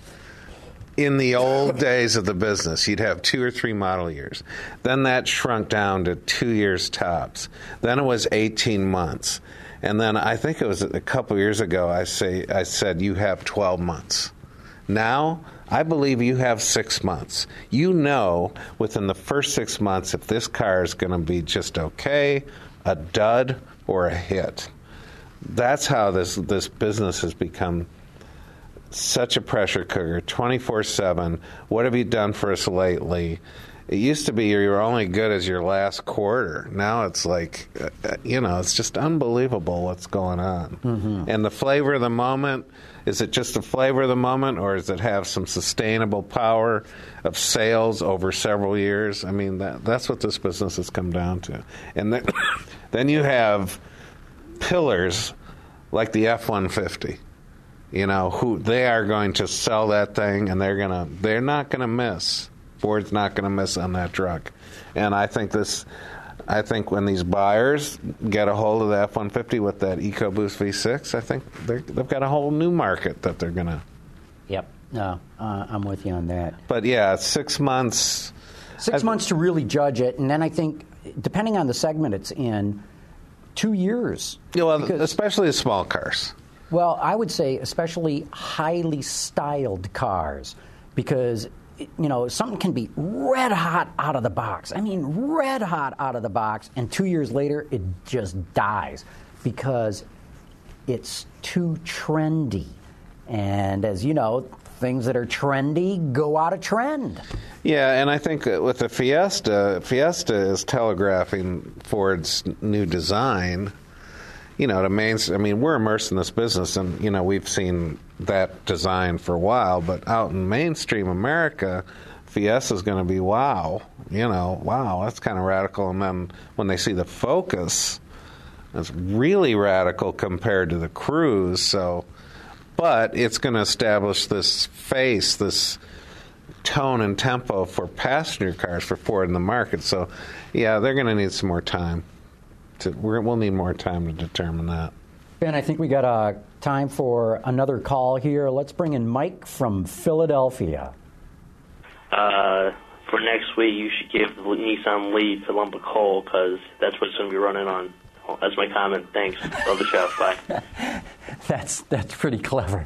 Speaker 3: In the old days of the business, you'd have two or three model years. Then that shrunk down to two years tops. Then it was eighteen months. And then I think it was a couple years ago I say I said you have twelve months. Now, I believe you have six months. You know within the first six months if this car is going to be just okay, a dud, or a hit. That's how this this business has become such a pressure cooker, twenty-four seven. What have you done for us lately? It used to be you were only good as your last quarter. Now it's like, uh, you know, it's just unbelievable what's going on.
Speaker 2: Mm-hmm.
Speaker 3: And the flavor of the moment, is it just the flavor of the moment, or does it have some sustainable power of sales over several years? I mean, that, that's what this business has come down to. And then, then you have pillars like the F one fifty. You know, who they are going to sell that thing, and they're gonna they're not gonna miss. Ford's not gonna miss on that truck. And I think this I think when these buyers get a hold of the F one fifty with that EcoBoost V six, I think they've got a whole new market that they're gonna.
Speaker 2: Yep. No, uh, I'm with you on that.
Speaker 3: But yeah, six months.
Speaker 2: Six I've, months to really judge it, and then I think, depending on the segment it's in, two years.
Speaker 3: Yeah, well, because, especially the small cars.
Speaker 2: Well, I would say especially highly styled cars, because, you know, something can be red hot out of the box. I mean, red hot out of the box, and two years later it just dies because it's too trendy. And as you know, things that are trendy go out of trend.
Speaker 3: Yeah, and I think with the Fiesta, Fiesta is telegraphing Ford's new design. You know, to main, I mean, we're immersed in this business, and, you know, we've seen that design for a while, but out in mainstream America, Fiesta's going to be wow. You know, wow, that's kind of radical. And then when they see the Focus, it's really radical compared to the Cruze. So, but it's going to establish this face, this tone and tempo for passenger cars for Ford in the market. So, yeah, they're going to need some more time. To, we're, we'll need more time to determine that.
Speaker 2: Ben, I think we got uh, time for another call here. Let's bring in Mike from Philadelphia.
Speaker 14: Uh, for next week, you should give the Nissan Leaf a lump of coal because that's what it's going to be running on. Well, that's my comment. Thanks. Love the show. Bye.
Speaker 2: That's that's pretty clever.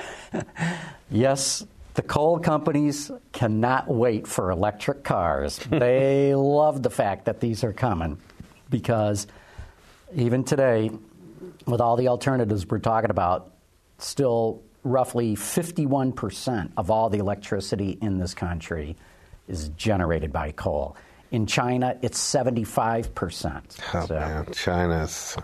Speaker 2: Yes, the coal companies cannot wait for electric cars. They love the fact that these are coming because even today, with all the alternatives we're talking about, still roughly fifty-one percent of all the electricity in this country is generated by coal. In China, it's seventy-five percent.
Speaker 3: Oh,
Speaker 2: so.
Speaker 3: man, China's...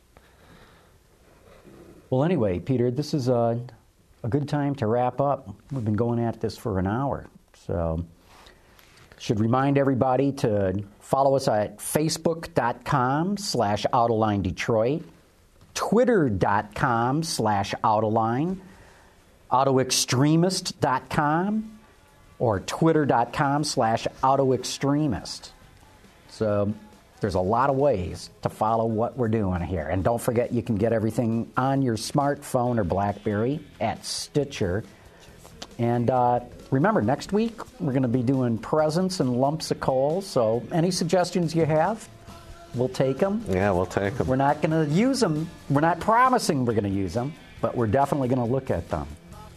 Speaker 2: Well, anyway, Peter, this is a, a good time to wrap up. We've been going at this for an hour. So should remind everybody to follow us at facebook.com slash Autoline Detroit, twitter.com slash Autoline, autoextremist dot com, or twitter.com slash autoextremist. So there's a lot of ways to follow what we're doing here. And don't forget, you can get everything on your smartphone or BlackBerry at Stitcher. And uh, remember, next week we're going to be doing presents and lumps of coal. So any suggestions you have, we'll take them.
Speaker 3: Yeah, we'll take them.
Speaker 2: We're not going to use them. We're not promising we're going to use them, but we're definitely going to look at them.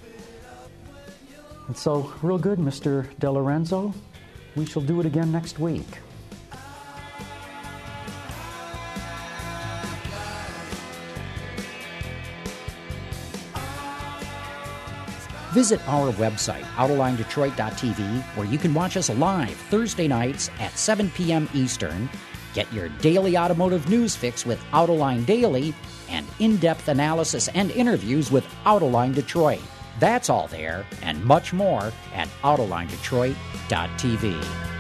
Speaker 2: And so, real good, Mister De Lorenzo. We shall do it again next week.
Speaker 15: Visit our website, autoline detroit dot t v, where you can watch us live Thursday nights at seven p.m. Eastern, get your daily automotive news fix with Autoline Daily, and in-depth analysis and interviews with Autoline Detroit. That's all there and much more at autoline detroit dot t v.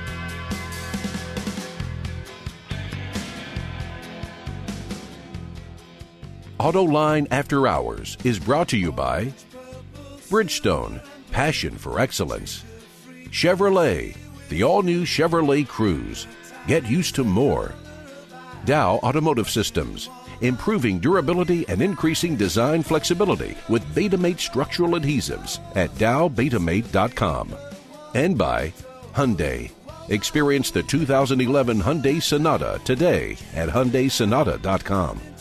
Speaker 1: Autoline After Hours is brought to you by Bridgestone, passion for excellence. Chevrolet, the all-new Chevrolet Cruze. Get used to more. Dow Automotive Systems, improving durability and increasing design flexibility with Betamate structural adhesives at dow betamate dot com. And by Hyundai. Experience the two thousand eleven Hyundai Sonata today at hyundai sonata dot com.